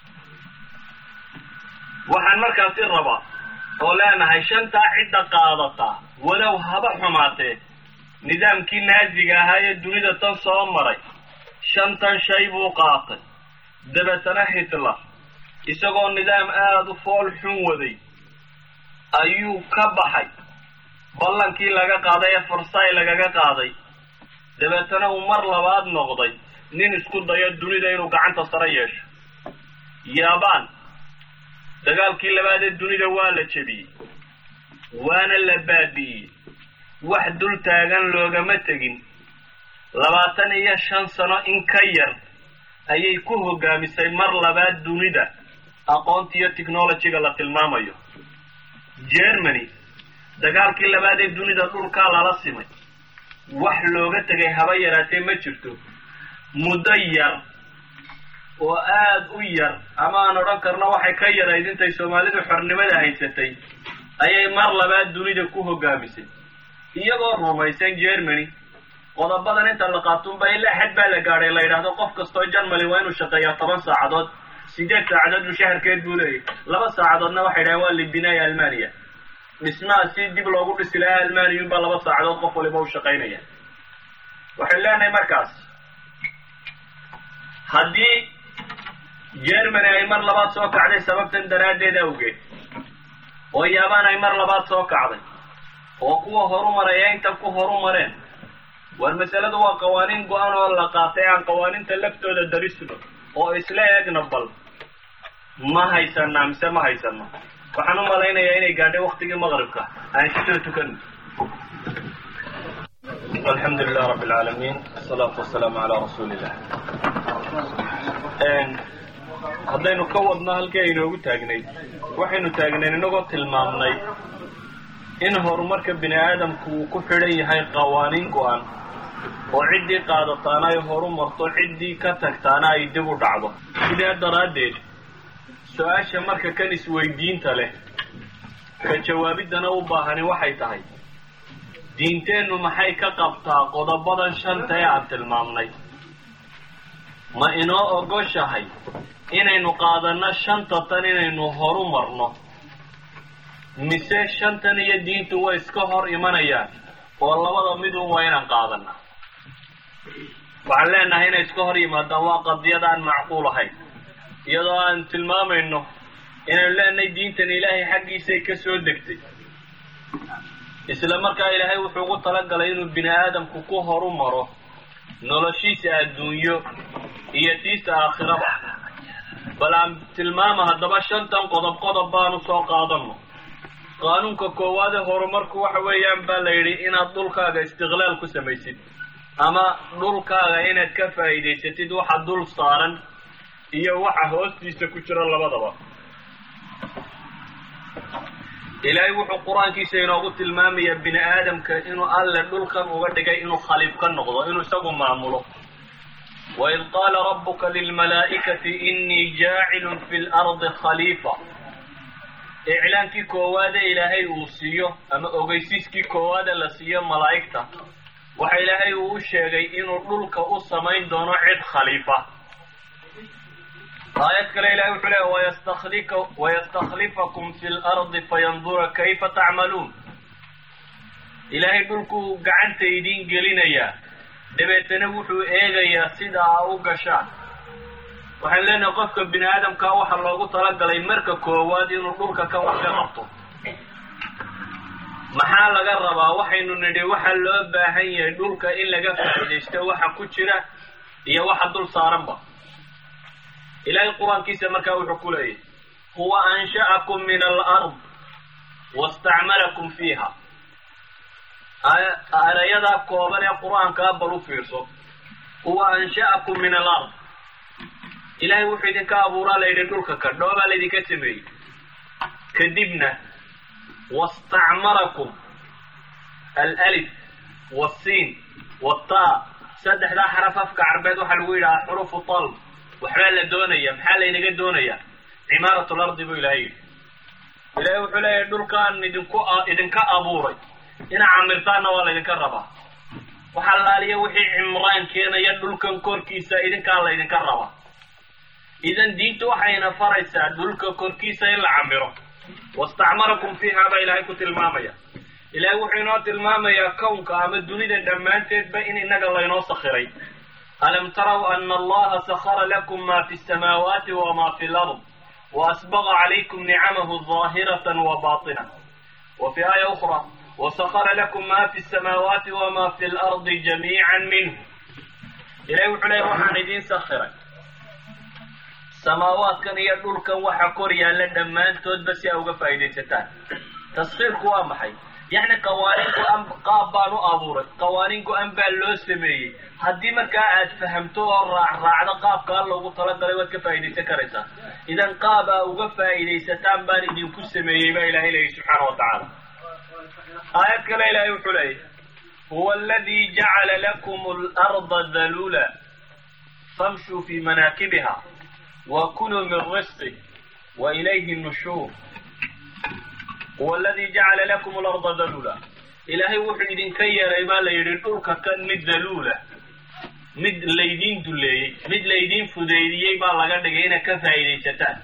waxaan markaasi rabaa oo leenahay 5taa cidda qaadata walow haba xumaatee nidaamkii naaziga ahaa ee dunida tan soo maray 5 shay buu qaatay. dabeetana Hitler isagoo nidaam aad u fool xun waday ayuu ka baxay ballankii laga qaaday ee Versailles lagaga qaaday. dabeetana uu mar labaad noqday nin isku daya dunida inuu gacanta sare yeesho. Yaabaan dagaalkii labaad ee dunida waa la jabiyey waana la baabi'iyey. wax dul taagan loogama tegin. 25 sano in ka yar ayay ku hogaamisay mar labaad dunida aqoonta iyo technology-ga la tilmaamayo. Germany dagaalkii labaad ee dunida dhulka lala simay. wax looga tagay haba yaraatee ma jirto. muddo yar oo aad u yar ama aan odhan karno waxay ka yarayd intay Soomaalidu xornimada haysatay ayay mar labaad dunida ku hogaamisay. iyagoo rumaysan Germany qodobadan inta la qaatunba ilaa xad baa la gaadhay la yidhaahdo qof kastoo Germany waa inuu shaqeeyaa 10 saacadood 8 saacadood mushaharkeed buu leeyahay. 2 saacadoodna waxay dhahaan waa libinaaya Almaaniya. dhismaha si dib loogu dhisi lahaa Almaaniya baa 2 saacadood qof waliba u shaqaynaya. waxay leenahay markaas haddii Germany ay mar labaad soo kacday sababtan daraadeed awgeed oo Yaabaan ay mar labaad soo kacday oo kuwa horumaraya inta ku horumareen war masaladu waa qawaaniin go'an oo la qaatay aan qawaaniinta laftooda darisno oo isla eegna bal ma haysanaa mise ma haysano. waxaan u malaynayaa inay gaadhay waqtigii maqribka aan soo tukan. alxamdulilah rabbi alcaalamiin wasalaatu wasalaamu calaa rasuulillah. haddaynu ka wadno halkii aynoogu taagnayd waxaynu taagnayn inagoo tilmaamnay in horumarka bini aadamku uu ku xidhan yahay qawaaniin go'an oo ciddii qaadataana ay horumarto ciddii ka tagtaana ay dib u dhacdo. sidaa daraaddeed su-aasha marka kan isweydiinta leh ka jawaabiddana u baahani waxay tahay diinteennu maxay ka qabtaa qodobadan 5 ee aan tilmaamnay? ma inoo ogoshahay inaynu qaadanno 5 tan inaynu horumarno mise 5 iyo diintu way iska hor imanayaan oo labada midun waa inaan qaadanaa? waxaan leenahay inay iska hor yimaadaan waa qadiyad aan macquul ahayn iyadoo aan tilmaamayno inaynu leenahay diintan ilaahay xaggiisay ka soo degtay isla markaa ilaahay wuxuu ugu talagalay inuu bini aadamku ku horumaro noloshiisa adduunyo iyo tiisa aakhiraba. bal aan tilmaama haddaba 5 qodob baanu soo qaadanno. qaanuunka koowaad ee horumarku waxa weeyaan baa la yidhi inaad dhulkaaga istiqlaal ku samaysid ama dhulkaaga inaad ka faa'iidaysatid waxa dul saaran iyo waxa hoostiisa ku jira labadaba. ilaahay wuxuu qur-aankiisa inoogu tilmaamayaa bini aadamka inuu alle dhulkan uga dhigay inuu khaliif ka noqdo inuu isagu maamulo. waid qaala rabbuka lilmalaa'ikati innii jaacilun fi lardi khaliifa. iclaankii koowaade ilaahay uu siiyo ama ogeysiiskii koowaade la siiyo malaa'igta waxa ilaahay uu u sheegay inuu dhulka u samayn doono cid khaliifa. aayad kale ilaahay wuxuu leeyahay wayastakhlifakum fi lardi fayandura kayfa tacmaluun. ilaahay dhulkuu gacanta idiin gelinayaa dabeetana wuxuu eegayaa sida aa u gashaan. waxaan leenahay qofka bini aadamkaa waxa loogu talagalay marka koowaad inuu dhulka kan wax ka qabto. maxaa laga rabaa? waxaynu nidhi waxa loo baahan yahay dhulka in laga faa'iidaysto waxa ku jira iyo waxa dul saaranba. ilaahay qur-aankiisa markaa wuxuu ku leeyahay huwa ansha'akum min alard wastacmalakum fiiha. aayadadaa kooban ee qur-aankaa bal u fiirso. huwa ansha'akum min alard. ilaahay wuxuu idinka abuuraa la yidhi dhulka ka dhoobaa laydinka sameeyey. kadibna wastacmarakum alif wasiin wataa 3 xaraf afka carbeed waxaa lagu yidhahaa xurufu talb. waxbaa la doonaya. maxaa laynaga doonayaa? cimaaratu lardi buu ilaahay yidhi. ilaahay wuxuu leeyahay dhulkaan idinka abuuray ina camirtaanna waa laydinka rabaa. waxa laaliya wixii cimraan keenaya dhulkan korkiisa idinkaa laydinka rabaa. idan diintu waxayna faraysaa dhulka korkiisa in la camiro. wastacmarakum fiiha baa ilaahay ku tilmaamaya. ilaahay wuxuu inoo tilmaamayaa kownka ama dunida dhammaanteedba in innaga laynoo sakhiray. alam taraw ana allaha sakhara lakum ma fi samaawaati wama fi lard waasbaga calaykum nicamahu zaahiratan wa baatina. wa fi aaya ukhra wasakhara lakum ma fi samaawaati wama fi lardi jamiican minhu. ilahay wuxuu leeyahy waxaan idiin sakhiray samaawaadkan iyo dhulkan waxa kor yaalla dhammaantoodba si aa uga faa'iidaysataan. taskhiirku waa maxay? yacni qawaaniin go-an qaab baan u abuuray, qawaaniin go-an baa loo sameeyey. haddii markaa aad fahamto oo raacraacdo qaabka alla ugu talagalay waad ka faa'iidaysan karaysaa. idan qaab aa uga faa'iidaysataan baan idinku sameeyey baa ilahay leeyahy subxaana wa tacaala. aayad kale ilaahay wuxuu leeyahy huwa aladii jacala lakum alarda daluula famshuu fii manaakibiha وكلوا من رزقه وإليه النشور. هو الذي جعل لكم الأرض ذلولا. إلهي وحي إذن كيّر ما ليردوك كان مد ذلولة مد ليدين دلي مد ليدين فديدي ما لقد جينا كفايدي ستان.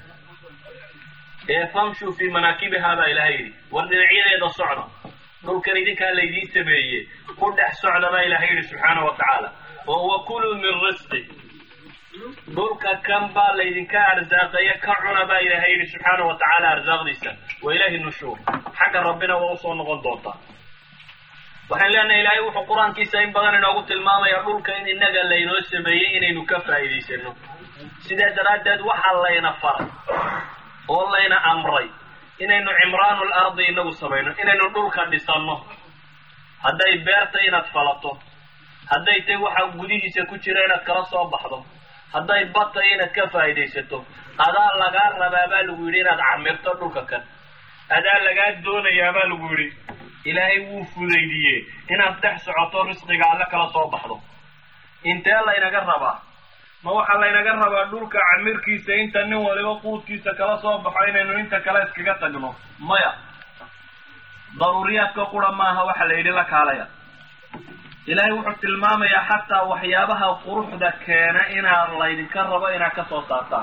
فامشوا في مناكبها هذا إلهي وردنا عيدا إذا صعنا دول كان إذن كان ليدين سبيي قد أحسعنا ما إلهي سبحانه وتعالى وهو كلوا من رزقه. dhulka kan baa laydinka arsaaqaya ka cuna baa ilaahay yidhi subxaana wa tacaala arsaaqdiisa wa ilaahi nushuur. xagga rabbina waa usoo noqon doontaa. waxaan leenahay ilaahay wuxuu qur-aankiisa in badan inoogu tilmaamaya dhulka in innaga laynoo sameeyey inaynu ka faa'iidaysano. sidaa daraaddeed waxaa layna faray oo layna amray inaynu cimraanul ardi inagu samayno, inaynu dhulka dhisanno. hadday beerta inaad falato, hadday tay waxa gudihiisa ku jira inaad kala soo baxdo, hadday bata inaad ka faa'iidaysato, adaa lagaa rabaa baa lagu yidhi inaad camirto dhulka kan. adaa lagaa doonayaa baa lagu yidhi. ilaahay wuu fudaydiyey inaad dhex socoto risqiga alle kala soo baxdo. intee laynaga rabaa? ma waxaa laynaga rabaa dhulka camirkiisa inta nin waliba quudkiisa kala soo baxo inaynu inta kale iskaga tagno? maya. daruuriyaadka qura maaha waxa la yidhi la kaalaya. ilaahay wuxuu tilmaamayaa xataa waxyaabaha quruxda keena inaan laydinka rabo inaad ka soo saartaan.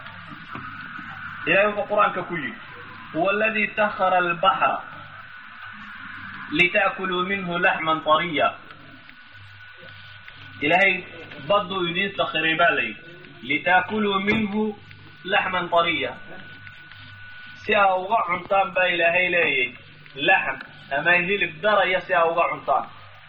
ilahay wuxuu qur-aanka ku yidhi huwa aladii sakhara albaxra lita'kuluu minhu laxman tariya. ilaahay badduu idiin sakhiray baa la yidhi lita'kuluu minhu laxman tariya, si aa uga cuntaan baa ilaahay leeyay laxm ama hilib daraya si aa uga cuntaan.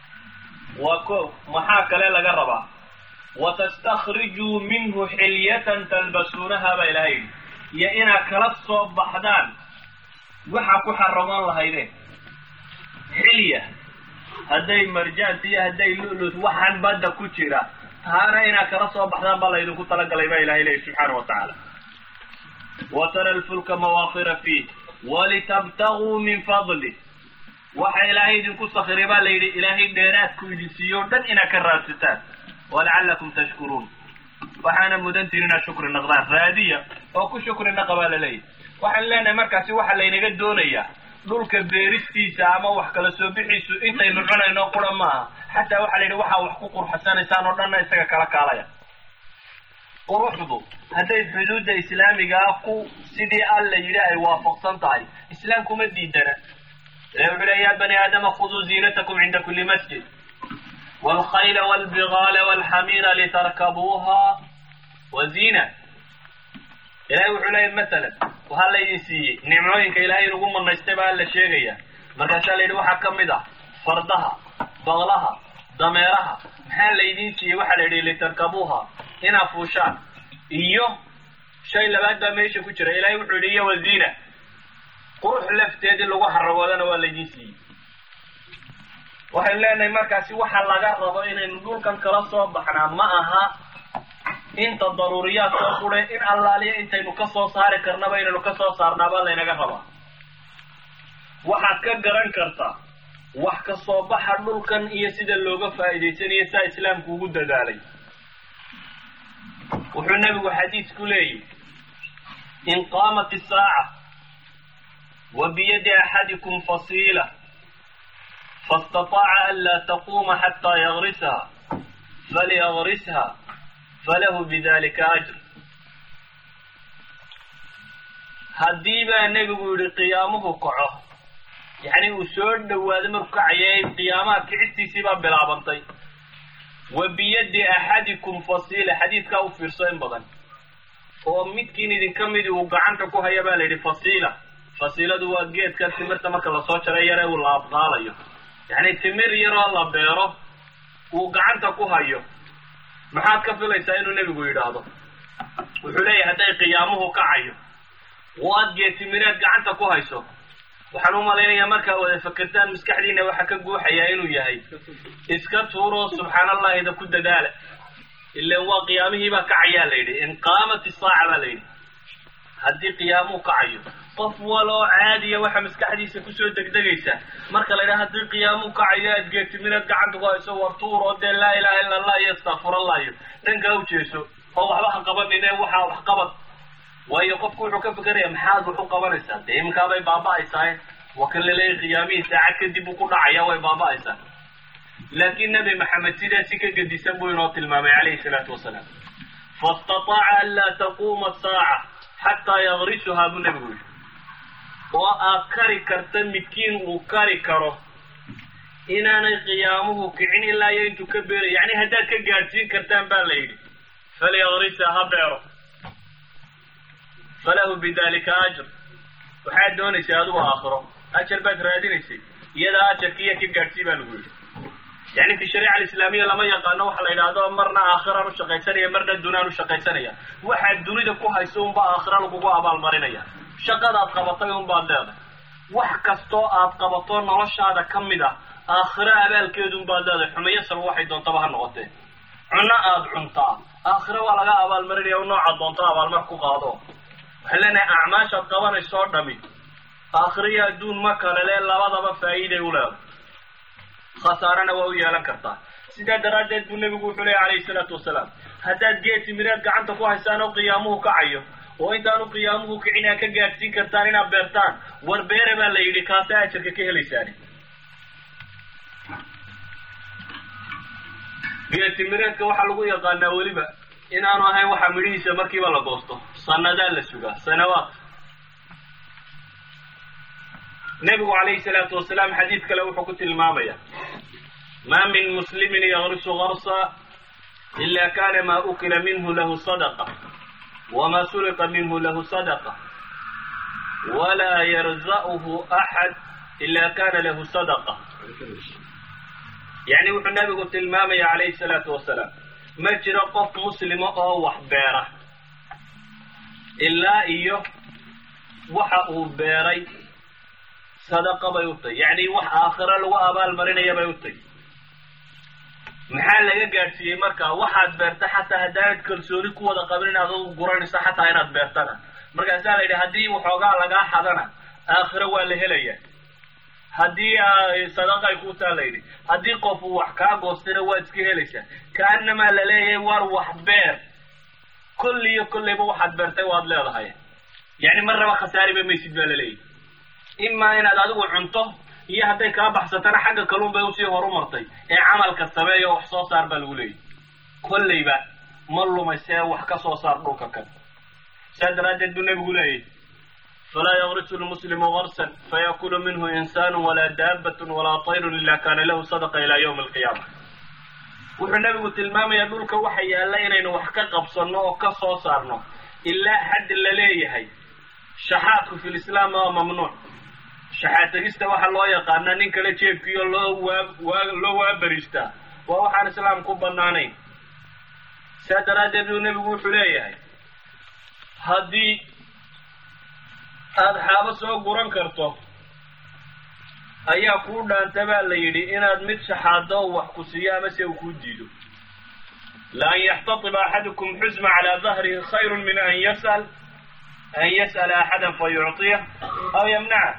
maxaa kale laga rabaa? watastakrijuu minhu xilyatan talbasuunaha baa ilahay yidhi, iyo inaad kala soo baxdaan waxaa ku xaramoon lahaydeen. xilya hadday marjaant iyo hadday lu'lut waxaan badda ku jira taana inaad kala soo baxdaan baa laydinku talagalay baa ilahay leeyahy subxaana wa tacaala. watara alfulka mawaaqira fiih walitabtaguu min fadlih. waxa ilaahay idinku sakhiray baa la yidhi ilaahay dheeraadku idin siiyo dhan inaad ka raadsataan walacallakum tashkuruun. waxaana mudantiin inaad shukri naqdaan. raadiya oo ku shukri naqa baa la leeyahy. waxaan leenahay markaasi waxa laynaga doonayaa dhulka beeristiisa ama wax kala soo bixiisu intaynu cunayno qura maaha. xataa waxaa la yidhi waxaa wax ku qurxasanaysaan oo dhanna isaga kala kaalaya. quruxdu hadday xuduudda islaamigaa ku sidii alla yidhi ay waafaqsan tahay islaamkuma diidana. wuxuu leeya ya bani aadama khuduu ziinatakum cinda kuli masjid waalkhayla waalbigaala waalxamiira litarkabuuha waziina. ilahay wuxuu leeya masalan waxaa laydin siiyey nicmooyinka ilaahay inugu manaystay baa la sheegaya. markaasaa la yidhi waxaa ka mid ah fardaha, baqlaha, dameeraha. maxaa laydin siiyey? waxaa la yidhi litarkabuuha inaad fuushaan. iyo shay labaad baa meesha ku jira. ilahay wuxuu yidhi iyo waziina, qurux lafteedii lagu xaragoodana waa laydin siiyey. waxaynu leenahay markaasi waxa laga rabo inaynu dhulkan kala soo baxnaa ma aha inta daruuriyaadkoo qure in allaaliya intaynu ka soo saari karnaba inaynu ka soo saarnaabaa laynaga rabaa. waxaad ka garan kartaa wax ka soo baxa dhulkan iyo sida looga faa'iidaysanayo saa islaamku ugu dadaalay. wuxuu nebigu xadiis ku leeyahy in qaamat isaaca وبيد أحدكم فصيلة فاستطاع أن لا تقوم حتى يغرسها فليغرسها فله بذلك أجر. haddii baa nebigu yidhi qiyaamuhu kaco يعني وسود وهذا مركعي قيامات كعتي سبا بلابنتي وبيد أحدكم فصيلة حديث كاو في رصين بدن ومتكين إذن كمدي وقعنت كوها يبالي فصيلة دو وقيت كان تمرت مركا لصوت ريرا ولا أبغال يعني تمر يرى الله بيره وقعنت كوها يو محاد كفل يسأل النبي قيد هذا وحلي هدي قيامه كعيو وقيت تمرت قعنت كوها يسو وحنوما لينا مركا وفكرتان مسكحدين وحكا حياين وياهي اسكت ورو سبحان الله إذا كنت دالة اللي هو قيامه بكعيا ليدي إن قامت الساعة ليدي هدي قيامه كعيو طفولو عادية وحا مسكحديسة كسو دقدقيسة مركا لينا هدي قيامه كعيا ادقيت من ادقعنت قويسو ورطورو دي لا إله إلا الله يستغفر الله ننقاو جيسو هو وحا قبضني ني وحا قبض waayo qofku wuxuu ka fikiraya maxaad wuxuu qabanaysaa deemka bay baaba'aysaa wakal leey qiyaamii saacad kadib ku dhacaya way baaba'aysaa laakiin nabi maxamed sidaasi ka gadisan buu inoo tilmaamay calayhi salaatu wasalaam fastata'a an la taquma as-saa'a hatta yaghrishaha nabigu oo akari karta midkiin uu kari karo inaanay qiyaamuhu kicin ilaa intuu ka beero yani haddaad ka gaarsiin kartaan baa la yidhi falyaghrishaha beero فله بذلك أجر وحاد دوني سيادو آخره أجر بات رادينيسي يدا أجر كيف كارتيبا نقول يعني في الشريعة الإسلامية لما يقال نوح إلى هذا مرنا آخرا وشقيسانية مرنا الدنان وشقيسانية واحد دوني دكوها يسوم با آخرا وقوها أبا المرينية شقاد أتقبطيهم بعد وحكستو أتقبطون نرش هذا كمدا آخرا أبا الكيدون بعد هذا حمية سلو واحد دون طبعا نغطي عنا أدعنتا آخرا ولغا أبا المرينية ونوع دونتا أبا المحكو قادو حلنا أعماش الطبان الصور دمي آخرية دون مكة لليل لبضب فايدة ولا خسارنا وهي لكرتا سيدا درجة النبي يقول عليه الصلاة والسلام هذا جيت مراد قعنت فوها سانو قيامه كعيو وإنتانو قيامه كعنا كجاتين كرتانين بيرتان وربير ما ليلي كاسا شركة لساني جيت مراد كوحلقو يقالنا ولبا إن أنا هاي وحمريسة مركي ولا قوسته صندال للسجا سنوات نبي عليه الصلاة والسلام حديث كلام حكت المامية ما من مسلم يغرس غرسا إلا كان ما أكل منه له صدقة وما سرق منه له صدقة ولا يرزقه أحد إلا كان له صدقة يعني النبي قلت المامية عليه الصلاة والسلام ما جرى قف مسلم أو وحبيرة إلا إيوه وحقه بيري صدقة بيوتي يعني وح آخر لو أبال مرينة بيوتي محل لقى قارسي مركا واحد بيرتا حتى هداية كرسوري كوة قبلين أغو قراني صحة عينات بيرتنا مركا سالة إذا هدي وحوقع لقى حدنا آخر واللي هليا هدي صدقة يكوتا ليدي هدي قفو وحكا قوستنا واتكي هليسا كأنما لليه وروح بير كل واحد بيرتا واد ليه يعني مرة خساري بميسيد لليه إما إن أدعو عنطه هي هدي كابحثتنا حاجة كلهم بيوسي هرمرتي عمل كالسبايا وحصو صار بالولي كل يبقى ملو ما يساوي وحكا صار روكا كان سيد راجع الدنيا بيقول ايه فلا يغرس المسلم غرسا فيأكل منه إنسان ولا دابة ولا طير إلا كان له صدقة إلى يوم القيامة والنبي قلت الماما يقولك وحي ألينا إنه وحكا قبصنه وكسو صارنه إلا حد اللي ليه هي شحاتك في الإسلام ممنوع شحاتكيستا waxa loo yaqaan nin kale jeebkiyo loo waabarista waa waxaan islaam ku banaanayn saadaradeed uu nabigu wuxuu leeyahay hadii aad xaabo soo guran karto ayaa ku dhaantaba la yiri inaad mid shaxaado wax ku siiyo ama se ku diido la yahtatib ahadukum huzma ala dhahrihi khayrun min an yas'ala ahadan fayu'tihi aw yamna'ah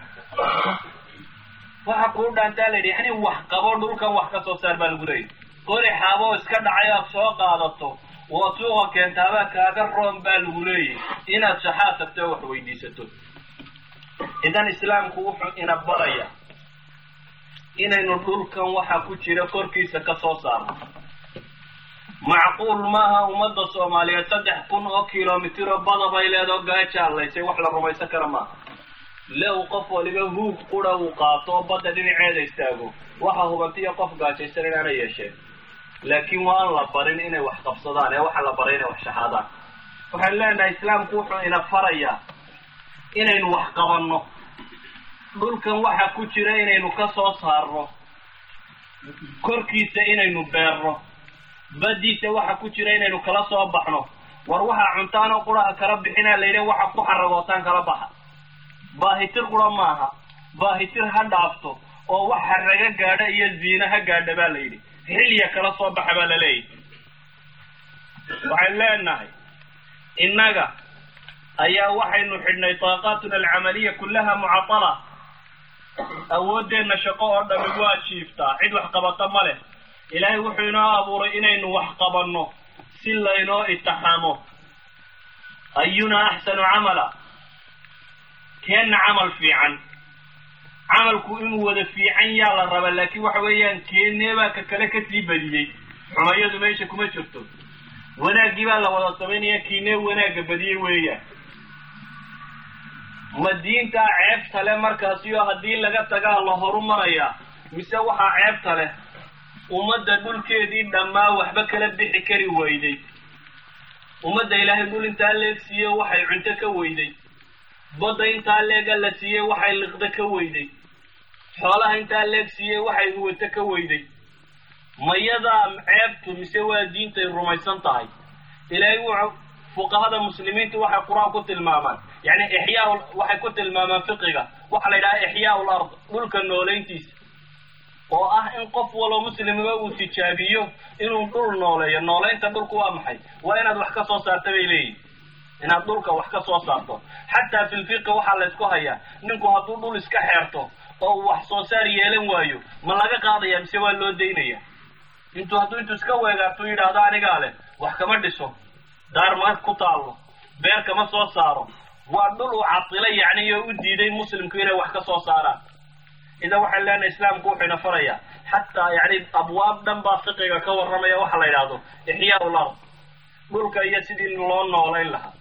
waxa ku dhaantaa la yiri yani wax qabo dhulkan wax ka soo saar baa lagu leeyahay qori xaabo iska dhacay aad soo qaadato oo suuqa keentaba kaaga roon baa lagu leeyahay inaad shaxaad tagto wax weydiisato idan islaamku wuxuu ina baraya inaynu dhulkan waxa ku jira korkiisa ka soo saarno macquul maaha ummadda Soomaaliyeed 3,000 kiiloomitir badaba ileedo gaajaalaysay wax la rumaysan kara maaha له qof waliba huug qura uu qaato badda dhinaceeda istaago waxa hubantiya qof gaajaysan inaanay yeesheen laakiin waa aan la barin inay wax qabsadaan ee waxa la baray inay wax shahaadaan waxaan leenahay islaamku wuxuu ina farayaa inaynu wax qabanno dhulkan waxa ku jira inaynu ka soo saarno korkiisa inaynu beerno badiisa waxa ku jira inaynu kala soo baxno war waxa cuntaan oo quraha kala bixina leeyahay waxa ku xaragootaan kala baxa baahitir qura maaha baahitir ha dhaafto oo waxa raga gaadha iyo ziinaha gaadha baa leeyahay xilliya kala soo baxa baa leeyahay waxaan leenahay innaga ayaa waxaynu xidhnay taaqaatuna alcamaliya kullaha mucatala awoodeenna shaqo oo dhammi waa jiiftaa cid wax qabata ma leh ilaahay wuxuu inoo abuuray inaynu wax qabanno si laynoo itixaamo ayuna axsanu camala keenna camal fiican camalku inuu wada fiican yaa la raba laakiin waxa weeyaan keeneebaa ka kale kasii badiyey xumayadu meesha kuma jirto wanaaggii baa la wada samaynaya kiinee wanaagga badiyey weeyaan ma diintaa ceebta leh markaasiyo haddii laga tagaa la horumarayaa mise waxaa ceebta leh ummadda dhulkeedii dhammaa waxba kala bixi kari weyday ummadda ilaahay dhul intaa leeg siiyey waxay cunto ka weyday badda intaa leega la siiyey waxay liqdo ka weyday xoolaha intaa leeg siiyey waxay huwato ka weyday mayadaa ceebtu mise waa diintay rumaysan tahay ilaahay wuxuu fuqahada muslimiintu waxay quraan ku tilmaamaan yani ixyaa waxay ku tilmaamaan fiqiga waxa la yidhaha ixyaau lard dhulka nooleyntiisa oo ah in qof waloo muslimiba uu tijaabiyo inuu dhul nooleeyo nooleynta dhulku waa maxay waa inaad wax ka soo saarta bay leeyihin inaad dhulka wax ka soo saarto xataa fi lfiqi waxaa la isku hayaa ninku hadduu dhul iska xeerto oo wax soo saar yeelan waayo ma laga qaadaya mise waa loo daynaya intuu iska weegaartu yidhaahdo anigaa leh wax kama dhiso daar ma ku taallo beer kama soo saaro waa dhul uu catilay yacni iyo u diiday muslimku inay wax ka soo saaraan idan waxaan leenahay islaamku wuxuu ina farayaa xataa yani abwaab dhan baa fiqiga ka warramaya waxa la yidhaahdo ixyaau lard dhulka iyo sidii loo noolayn lahaa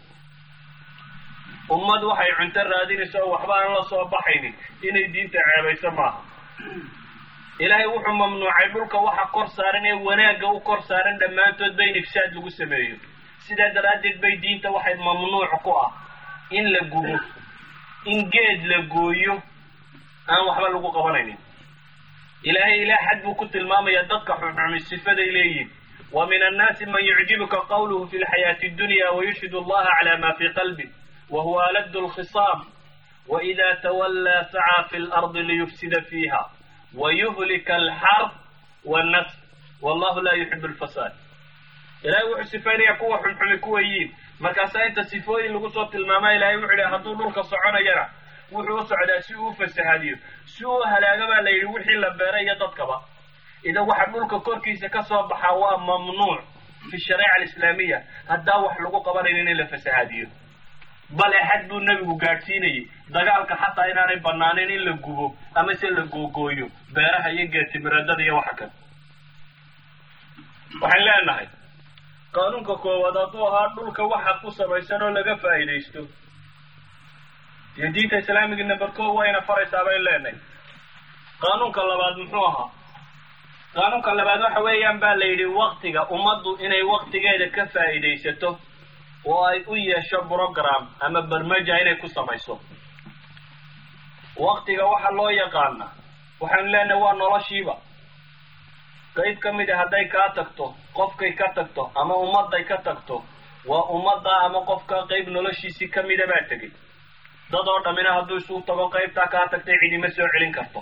ummad waxay cunto raadinaysa oo waxba aan la soo baxaynin inay diinta ceebayso maaha ilaahay wuxuu mamnuucay dhulka waxa kor saaran ee wanaagga u kor saaran dhammaantood ba in ifsaad lagu sameeyo sidaa daraaddeed bay diinta waxay mamnuuc ku ah in la gubo in geed la gooyo aan waxba lagu qabanaynin ilaahay ilaa xad buu ku tilmaamaya dadka xunxumi sifaday leeyihin wa min annaasi man yucjibuka qawluhu fi lxayaati addunya wayushhidu allaha cala ma fi qalbi wahuwa aladdu lkhisaam waida tawallaa sacaa fi lardi liyufsida fiiha wayuhlika alxarb wannasl wallahu laa yuxibu alfasaad ilaahay wuxuu sifaynaya kuwa xunxumi kuwa yiin markaasaa inta sifooyin lagu soo tilmaamaa ilaahay wuxuu yidhi hadduu dhulka soconayana wuxuu u socdaa si uu u fasahaadiyo si uu halaaga baa la yidhi wixii la beeray iyo dadkaba idan waxa dhulka korkiisa ka soo baxaa waa mamnuuc fi shariica alislaamiya haddaa wax lagu qabanaynin in la fasahaadiyo bal axad buu nebigu gaadhsiinayay dagaalka xataa inaanay banaanayn in la gubo ama se la googooyo beeraha iyo geetimiradada iyo waxa kale waxaan leenahay qaanuunka koowaad hadduu ahaa dhulka waxa ku samaysan oo laga faa'iidaysto iyo diinta islaamiga number ko wayna faraysaa bayn leenahay qaanuunka labaad muxuu ahaa qaanuunka labaad waxa weeyaan baa la yidhi waktiga ummaddu inay waktigeeda ka faa'iidaysato oo ay u yeesho program ama barnaamij inay ku samayso waktiga waxa loo yaqaana waxaan leenahay waa noloshiiba qayb ka mid ah hadday kaa tagto qofkay ka tagto ama ummadday ka tagto waa ummadda ama qofka qayb noloshiisii ka mida baa tegey dad oo dhammina hadduu isugu tago qaybtaa kaa tagtay cidima soo celin karto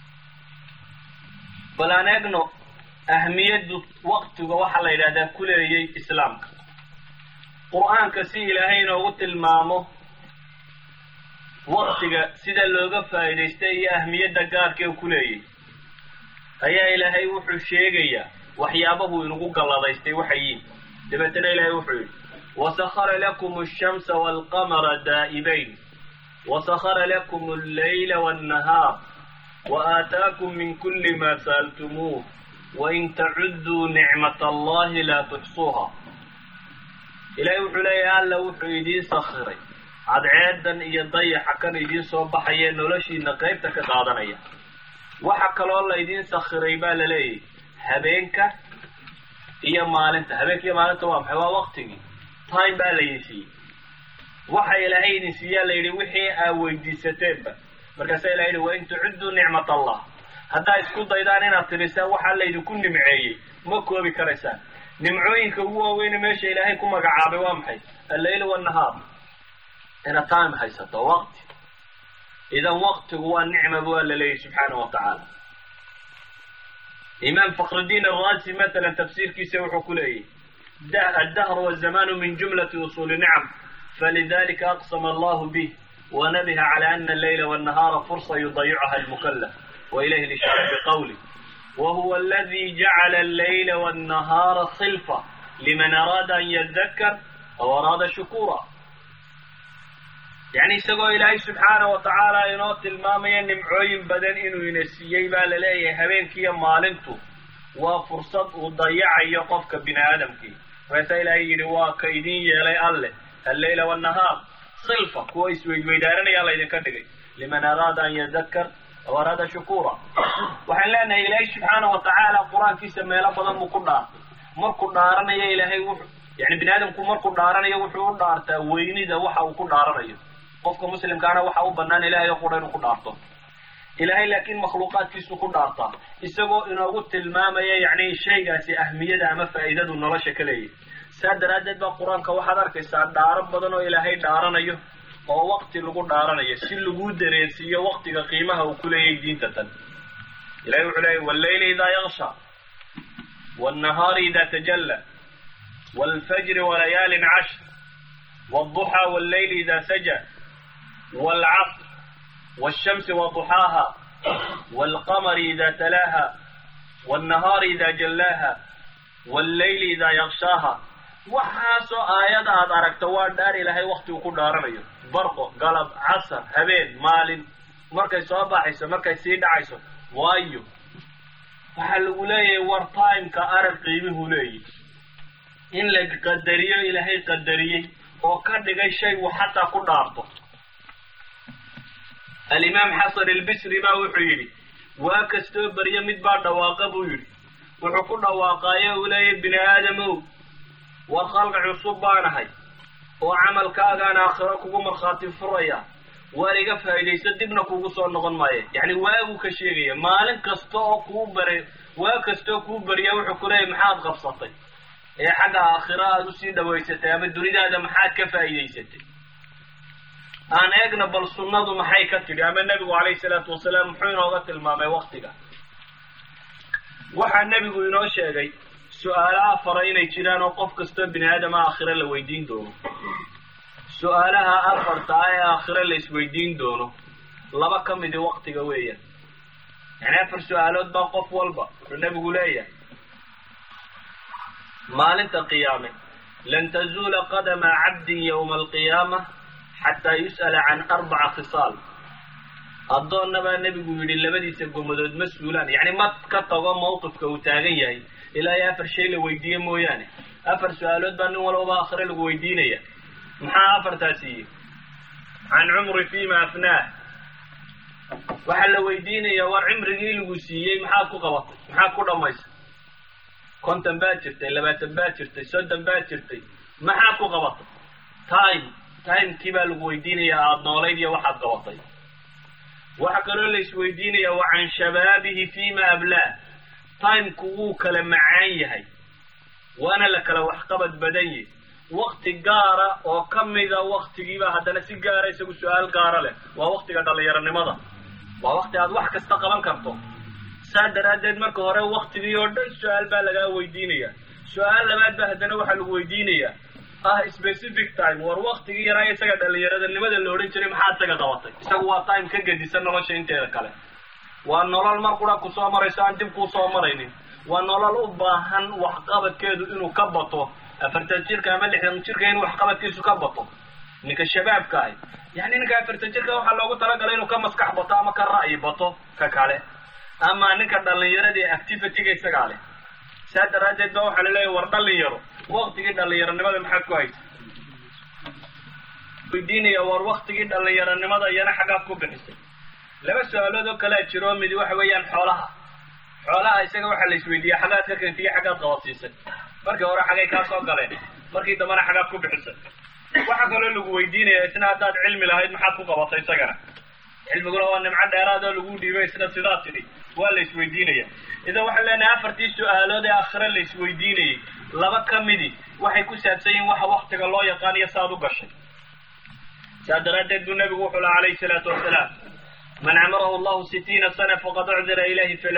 bal aan eegno ahmiyaddu waktiga waxaa la yidhahdaa ku leeyay islaamka qur-aanka si ilaahay inoogu tilmaamo waktiga sida looga faa'iidaystay iyo ahmiyadda gaarka ee ku leeyay ayaa ilaahay wuxuu sheegayaa waxyaabahu inugu galladaystay waxay yiin dabeetana ilaahay wuxuu yidhi wasakhara lakum alshamsa waalqamara daa'ibayn wasakhara lakum alleyla waannahaar وآتاكم من كل ما سألتموه وإن تعدوا نعمة الله لا تحصوها إلهي وحلي ألا وحيدين سخري cadceedan iyo dayaxa kan idiin soo baxaya noloshiina qaybta ka qaadanaya. waxa kaloo la idiin sakhiray baa la leeyahay habeenka iyo maalinta. habeenka iyo maalinta waa maxay? waa waqtigii, time baa la idin siiyey. waxa ilaahay idin siiyaa la yidhi wixii aa weydiisateenba. markaasaa ilahay yidhi wain tucudduu nicmat allah, haddaa isku daydaan inaad tirisaan waxaa laydinku nimceeyey ma koobi karaysaan. nimcooyinka ugu waaweyne meesha ilaahay ku magacaabay waa maxay? alleyl wanahaar, inaad time haysato, waqti. idan waqtigu waa nicma waa la leeyahy subxaanahu watacaala. imaam fakhrudiin arraasi matalan tafsiirkiisa wuxuu ku leeyahy addahru wazamanu min jumlati usuuli nicam falidalika aqsama allahu bih wanabiha cala ana alleyla wannahara fursa yudayicuha almukalaf وإليه الإشارة بقوله وهو الذي جعل الليل والنهار خلفة لمن أراد أن يذكر أو أراد شكورا. يعني سقوا إلهي سبحانه وتعالى ينوت المامية نمعوين بدن إنه ينسيي بالله هبين كي مالنتو وفرصة وضيع يقفك بنا آدم كي ويسا إلهي روا كيدين يلي الله الليل والنهار خلفة كويس ويدارنا يلا إذا كتغي لمن أراد أن يذكر وأراد شكورا. وحن لأن إلهي سبحانه وتعالى القرآن في سميلا بدن مقدار مركو دارنا يا إلهي يعني بني آدم كو مركو دارنا يا وحو دارتا ويني ذا وحا وكو دارنا يا قفك مسلم كان وحا وبنان إلهي يقولين وكو دارتا إلهي لكن مخلوقات كيسو كو دارتا إساقو إنو قلت الماما يعني شيء قاسي أهمية دا أما فائدة دون نرشا كلي ساد رادد بالقرآن كوحا دارك ساد دارب بدنو إلهي دارنا يا oo waqti lagu dhaaranayo si lagu dareensiyo waqtiga qiimaha uu ku leeyahay diinta tan. ilaahay wuxuu leeyahay wal-layli idhaa yaghsha wan-nahaari idhaa tajalla wal-fajri wa layaalin 'ashr wad-duhaa wal-layli idhaa saja wal-'asr wash-shamsi wa duhaaha wal-qamari idhaa talaaha wan-nahaari idhaa jallaaha wal-layli idhaa yaghshaaha. waxaasoo aayada aad aragto waa dhaar ilaahay waqti uu ku dhaaranayo. barqo, galab, casar, habeen, maalin, markay soo baxayso, markay sii dhacayso. waayo waxaa lagu leeyahay war timeka arag qiimihuu leeyahy in la qadariyo ilaahay qadariyey oo ka dhigay shay uu xataa ku dhaarto. alimaam xasan albisri baa wuxuu yidhi waa kastoo baryo mid baa dhawaaqa buu yidhi. wuxuu ku dhawaaqaayo uu leeyahy bini aadamow war khalqi cusub baanahay oo camalkaagaan aakhiro kugu markhaati furaya, waar iga faa'iidayso dibna kugu soo noqon maayo. yacni waaguu ka sheegaya maalin kasta oo waag kastoo kuu bariya wuxuu ku leeyahy maxaad qabsatay ee xagga aakhiro aad usii dhawaysatay ama dunidaada maxaad ka faa'iidaysatay. aan eegna bal sunnadu maxay ka tidhi ama nebigu calayhi salaatu wasalaam muxuu inooga tilmaamay waqtiga. waxaa nebigu inoo sheegay su-aalaha afara inay jiraan oo qof kastoo bini aadama aakhiro la weydiin doono. su-aalaha afarta ee aakhiro la isweydiin doono laba ka midi waqtiga weeyaan. yani afar su-aalood baa qof walba wuxuu nebigu leeyahay maalinta qiyaame lan tazuula qadama cabdin yowma alqiyaama xataa yus'ala can 4 khisaal. addoonna baa nebigu yidhi labadiisa gomadood ma suulaan, yacni ma ka tago mawqifka uu taagan yahay ilaa iyo 4 shay la weydiiye mooyaane. 4 su-aalood baa nin walbaba aakhire lagu weydiinaya. maxaa 4taasiiye? can cumri fiima afnaah, waxaa la weydiinaya war cimrigii lagu siiyey maxaad ku qabatay, maxaad ku dhammaysay? 50 baad jirtay, 20 baad jirtay, 30 baad jirtay, maxaad ku qabatay? timekii baa lagu weydiinaya aada noolayd iyo waxaad qabatay. waxa kaloo la isweydiinaya wa can shabaabihi fiima ablaa, timeku wuu kala macaan yahay waana la kala waxqabad badan yahy. waqti gaara oo ka mida waqtigiiba haddana si gaara isagu su-aal gaara leh, waa waqtiga dhallinyaronimada. waa waqti aad wax kasta qaban karto. saa daraaddeed marka hore waqtigii oo dhan su-aal baa lagaa weydiinaya. su-aal labaad baa haddana waxaa lagu weydiinayaa specific time, war waqtigii yaraa isaga dhallinyaranimada la odhan jiray maxaad isaga qabatay. isagu waa time ka gedisan nolosha inteeda kale. waa nolol mar qura ku soo marayso aan dib kuu soo maraynin. waa nolol u baahan waxqabadkeedu inuu ka bato 40 jirka ama 60 jirka inuu waxqabadkiisu ka bato. ninka shabaabka ahi yani ninka 40 jirka waxaa loogu talagalay inuu ka maskax bato ama ka ra'yi bato ka kale, ama ninka dhallinyaradii activityga isagaa leh. saa daraaddeed ba waxaa laleeyahy war dhallinyaro waqtigii dhallinyaronimada maxaad ku haysa? weydiinaya war waqtigii dhallinyaranimada iyana xaggaad ku bixisay laba su-aalood oo kale jiro mid waxa weeyaan xoolaha isaga waxaa la isweydiiyey xaggaad ka keentay iyo xaggaad qabadsiisay markii hore xaggay kaa soo galeen markii dambena xaggaad ku bixisay waxaa kaloo lagu weydiinaya isna haddaad cilmi lahayd maxaad ku qabatay isagana cilmiguna waa nimco dheeraad oo lagu dhiibay isna sidaa tidhi waa la isweydiinaya idan waxaan leenahay afartii su-aalood ee aakhire la isweydiinayay laba ka midi waxay ku saabsan yihiin waxa waktiga loo yaqaaniyo saaad u gashay saa daraaddeed buu nebigu wuxuu laha calayhi salaatu wasalaam man camarahu allahu 60 sana faqad acdara ilayhi fi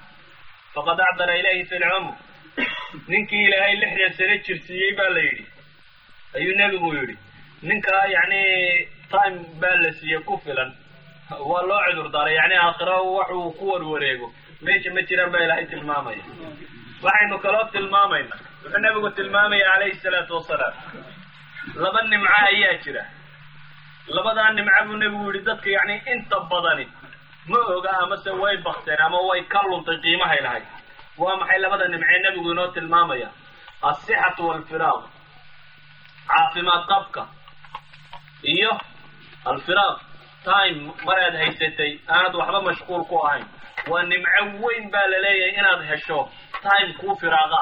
lcumr ninkii ilaahay 60 sano jirsiiyey baa la yidhi ayuu nebigu yidhi ninkaa yacni time baa la siiyey ku filan waa loo cudur daaray yacni aakhira waxuu ku warwareego meesha ma jiraan baa ilaahay tilmaamaya waxaynu kaloo tilmaamayna wuxuu nebigu tilmaamaya calayhi salaatu wasalaam laba nimco ayaa jira labadaa nimco buu nebigu yidhi dadka yacni inta badani ma oga amase way bakteen ama way ka luntay qiimahay lahayd waa maxay labada nimcee nebigu inoo tilmaamaya alsixatu waalfiraaq caafimaad qabka iyo alfiraaq time maraad haysatay aanad waxba mashquul ku ahayn waa nimco weyn baa la leeyahay inaad hesho time kuu firaaqa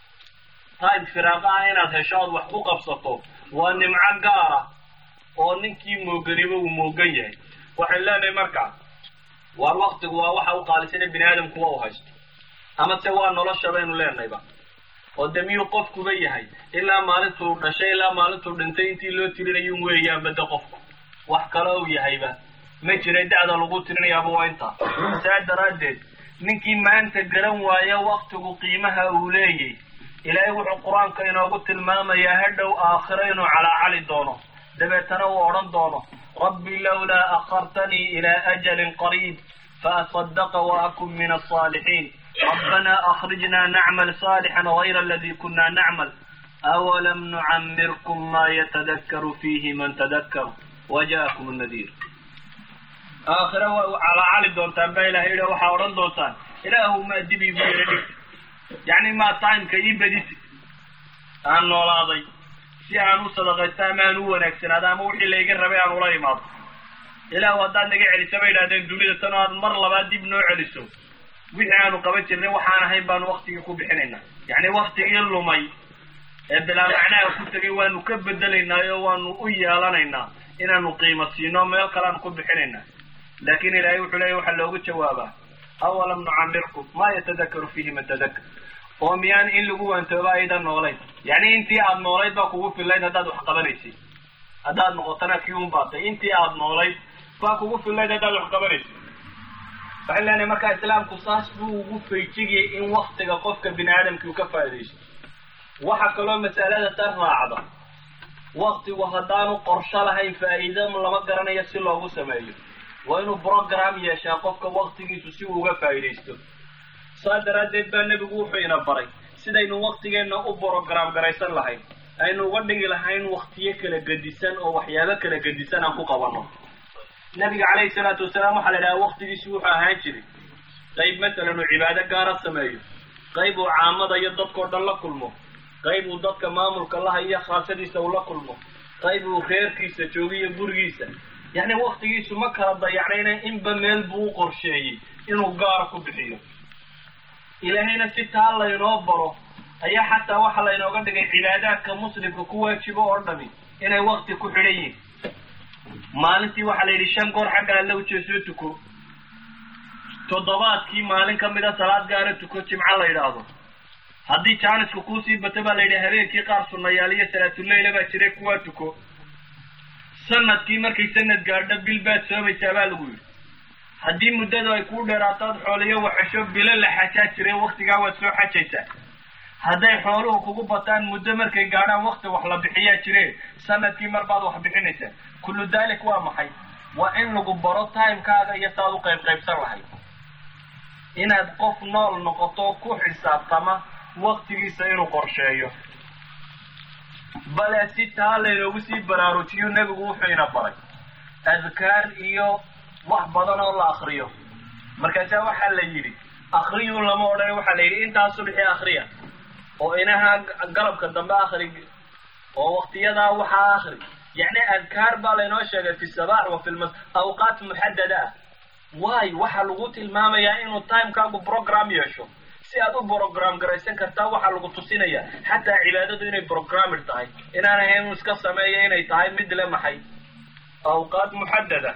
ah inaad hesho ood wax ku qabsato waa nimco gaara oo ninkii mooganiba uu moogan yahay waxay leenahay markaa waar waktigu waa waxa u qaalisana bini aadamku waa u haysto amase waa nolosha baynu leenahayba oo de miyuu qofkuba yahay ilaa maalintuu dhashay ilaa maalintuu dhintay intii loo tirinayun weeyaan badda qofku wax kale uu yahayba ma jira da'da lagu tirinayaaba waa intaa saa daraaddeed ninkii maanta garan waaya waktigu qiimaha uu leeyay ilaahay wuxuu qur-aanka inoogu tilmaamayaa hadhow aakhiro inuu calaacali doono dabeetana uu odhan doono rabbi lawlaa akhartanii ilaa ajalin qariib faasadaqa waakun min alsaalixiin ربنا أخرجنا نعمل صالحا غير الذي كنا نعمل أولم نعمركم ما يتذكر فيه من تذكر وجاءكم النذير آخره على علي دونتان بإله إله وحاوران دونتان إله ما دبي بيردي يعني ما تايم كيب بديت أنه لاضي si aan u sadaqaysta maan u wanaagsan adama wixii layga rabay aan ula imaado ilaa wadaan naga celiso bay yidhahdeen dunida tan aad mar labaad dib noo celiso wixii aanu qaban jirnay waxaan ahayn baanu waktigii ku bixinaynaa yacni waktigii lumay ee bilaa macnaha ku tegay waanu ka bedelaynaayo waanu u yeelanaynaa inaanu qiimo siino meel kale aan ku bixinaynaa laakiin ilaahay wuxuu leeyahy waxaa loogu jawaabaa awalam nucamirkum maa yatadakaru fiihi man tadakar oo miyaan in lagu waantooba aydan noolayn yacni intii aad noolayd baa kugu fillayd haddaad wax qabanaysay haddaad noqotana kii un baatay intii aad noolayd baa kugu fillayd haddaad wax qabanaysay waxay leenahay markaa islaamku saas buu ugu faydjigiyay in waktiga qofka bini aadamkii uu ka faa'iidaysto waxa kaloo mas'alada tan raacda waktigu haddaanu qorsho lahayn faa'iido lama garanayo si loogu sameeyo waa inuu program yeeshaa qofka waktigiisu si uu uga faa'iidaysto saa daraaddeed baa nebigu wuxuu ina baray sidaynu waktigeenna u program garaysan lahayn aynu uga dhigi lahayn waktiyo kala gedisan oo waxyaabo kala gedisan aan ku qabanno nabiga calayhi salaatu wasalaam waxaa la idhaha waktigiisu wuxuu ahaan jiray qayb masalan uu cibaado gaara sameeyo qayb uu caamada iyo dadkao dhan la kulmo qayb uu dadka maamulka laha iyo khaasadiisa uu la kulmo qayb uu reerkiisa joogiyo gurigiisa yacni waktigiisu ma kala dayacnayna inba meel buu u qorsheeyey inuu gaara ku bixiyo ilaahayna si taa laynoo baro ayaa xataa waxaa laynooga dhigay cibaadaadka muslimka ku waajibo oo dhami inay wakti ku xidhan yihin maalintii waxaa la yidhi 5 goor xagga alla ujeesoo tuko toddobaadkii maalin ka mida salaad gaara tuko jimco la yidhaahdo haddii jaanisku kuusii bato baa la yidhi habeenkii qaar sunnayaal iyo salaatuleyla baa jiray kuwaa tuko sanadkii markay sanad gaadho bil baad soomaysaa baa lagu yidhi haddii muddadu ay kuu dheeraato ad xooliyo waxesho bilo la xajaa jiray waktigaa waad soo xajaysaa hadday xooluhu kugu bataan muddo markay gaadhaan wakti wax la bixiyaa jire sanadkii mar baad wax bixinaysaa kullu daalik waa maxay waa in lagu baro timekaaga iyo saad u qaybsan lahayd inaad qof nool noqoto ku xisaabtama waktigiisa inuu qorsheeyo bale si taa laynoogu sii baraarujiyo nebigu wuxuu ina baray adkaar iyo wax badan oo la akriyo markaasaa waxaa la yidhi akriyun lama odhan waxaa la yidhi intaas subxi akriya oo inaha galabka dambe akri oo waktiyadaa waxaa akri يعني أذكار بالينو شيء في الصباح وفي أوقات محددة واي waxa lagu tilmaamayaa inuu time-kaagu program yeesho si aad u program garaysan kartaa waxa lagu tusinaya xataa cibaadadu inay programmed tahay inaan ahayn iska sameeyo inay tahay mid la maxay awqaad muhaddada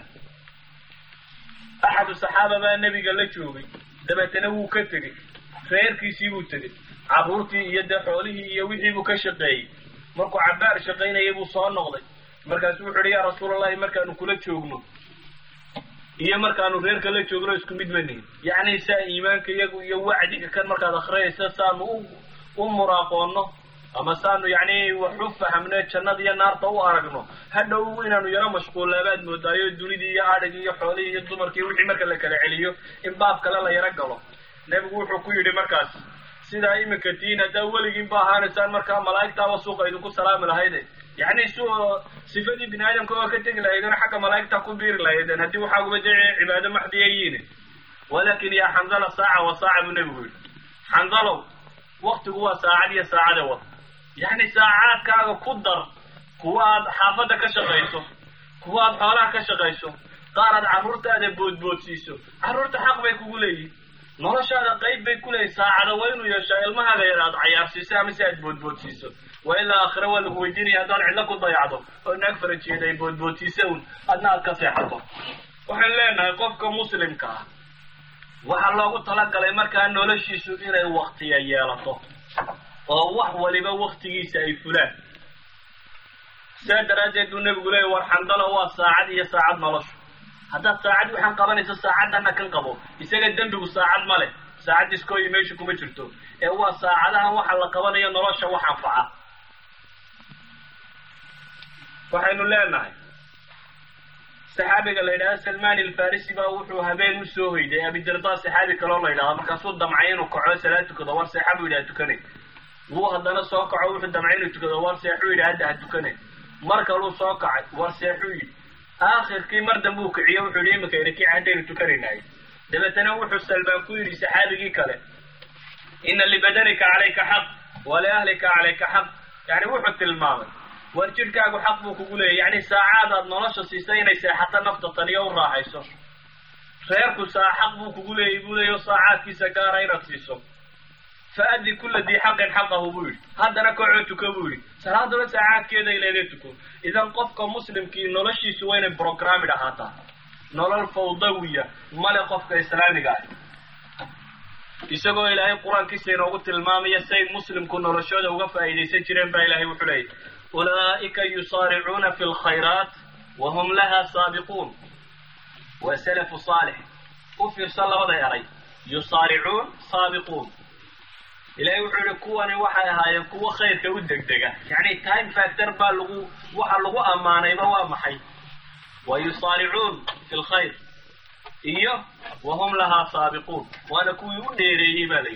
axad saxaaba baa nabiga la joogay dabeetana wuu ka tagay reerkiisii buu tagay caruurtii iyo xoolihii iyo wixii buu ka shaqeeyay markuu cabaar shaqeynayay buu soo noqday markaasuu wuxuu yiri yaa rasuulullaahi markaanu kula joogno iyo markaanu reerka la joogno isku mid manihin yani saa iimaanka iyagu iyo wacdiga kan markaad akhriyaysa saanu u muraaqoono ama saanu yani wax u fahamno jannada iyo naarta u aragno hadhow inaanu yaro mashquulaabaad moodaayo dunidii iyo adhig iyo xoolihii iyo dumarkii wixii marka la kala celiyo in baab kale la yaro galo nabigu wuxuu ku yidhi markaas sidaa iminka tiin haddaa weligiin ba ahaanaysaan markaa malaa'igtaaba suuqa idinku salaami lahayde يعني صفة ابن آدم كوا كتير لا يدنا حق ملاك كبير لا يدنا هدي وحاجة بجع عبادة محديين ولكن يا حنظلة ساعة وساعة من نقول حنظلة وقت هو ساعة يا ساعة وقت يعني ساعات كذا قدر كوا حافظة كشغيسه كوا حالة كشغيسه قارد عرورت هذا بود سيسو عرورت حق بيقولي نلاش هذا قيد بيقولي ساعة وين يشاء المها غير عيار سيسا مساعد بود سيسو وإلا آخر ولا هو يديني هذا علق ضيعته إنك فرنشي ده بود سيسون أدنى كسيحته وحلنا يقفك مسلم كا وحلا طلق على مركان نلاش يسوي إلى وقت يالته أو ولي بوقت يساي فلان سادرجة دون بقولي ورحندله هو ساعد يا ساعد ملش هذا ساعد وحن قبل ساعد أنا كن قبل يسجل الدم بساعد ماله ساعد يسكو يمشي كم يشرتو هو ساعدها وحلا قبل ينرش وحنفعه وحين لا نعي صحابي قال لي سلمان الفارسي بوحو هبين مسوهي ده أبي الدرداء صحابي قال الله إذا ما كسود دمعين وقعوا سلاتك دوار صحابي ولا تكني هو هذا ساقع وحو دمعين وتكدوار صحابي ولا هذا تكني مركا له ساقع ورصحابي آخر كي مرد أبوك عيو حليم كيركي عندين تكني ناي ده بتنوح السلمان كويري صحابي كله إن اللي بدنك عليك حق ولأهلك عليك حق يعني وحو المامل وارجلكaagu xaq buu kugu leeyahay yani saacadaad nolosha siisaynaysaa xataa nafta taniyo u raaxayso reerku xaq buu kugu leeyahay saacadkiisa gaar ah inaad siiso faadi kulli di xaqin xaqahu buu hadana kooxo tuko buu salaaduna saacadkeeda ileeday tuko idan qofka muslimkii noloshiisu waa inay program dhahata nolol fawdawiya male qofka islaamiga ah isagoo ilaahay quraankiisa inoogu tilmaamaya say muslimku noloshooda uga faa'iideysan jireen baa ilaahay wuxuu leeyahay أولئك يصارعون في الخيرات وهم لها سابقون وسلف صالح وفي صلى الله عليه يصارعون سابقون إلى يوحي كواني وحيها يكون خير كودك دقا يعني تايم فاكتر بالغو وحلغو أماني بوامحي ويصارعون في الخير إيه وهم لها سابقون وأنا كوي وديري بالي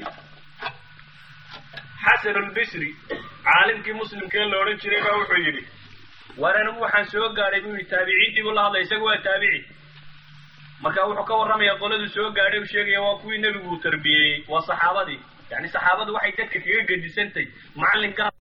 حسن البصري عالمكي مسلم كان لو رجل ريبا وحيري وانا وحان سو غاري بي تابعيتي والله الله يسقوا تابعي marka wuxuu ka waramaya qoladu soo gaaray uu sheegay waa kuwii nabigu tarbiyay waa saxaabadii yani saxaabadu waxay dadka kaga gadisantay macalinka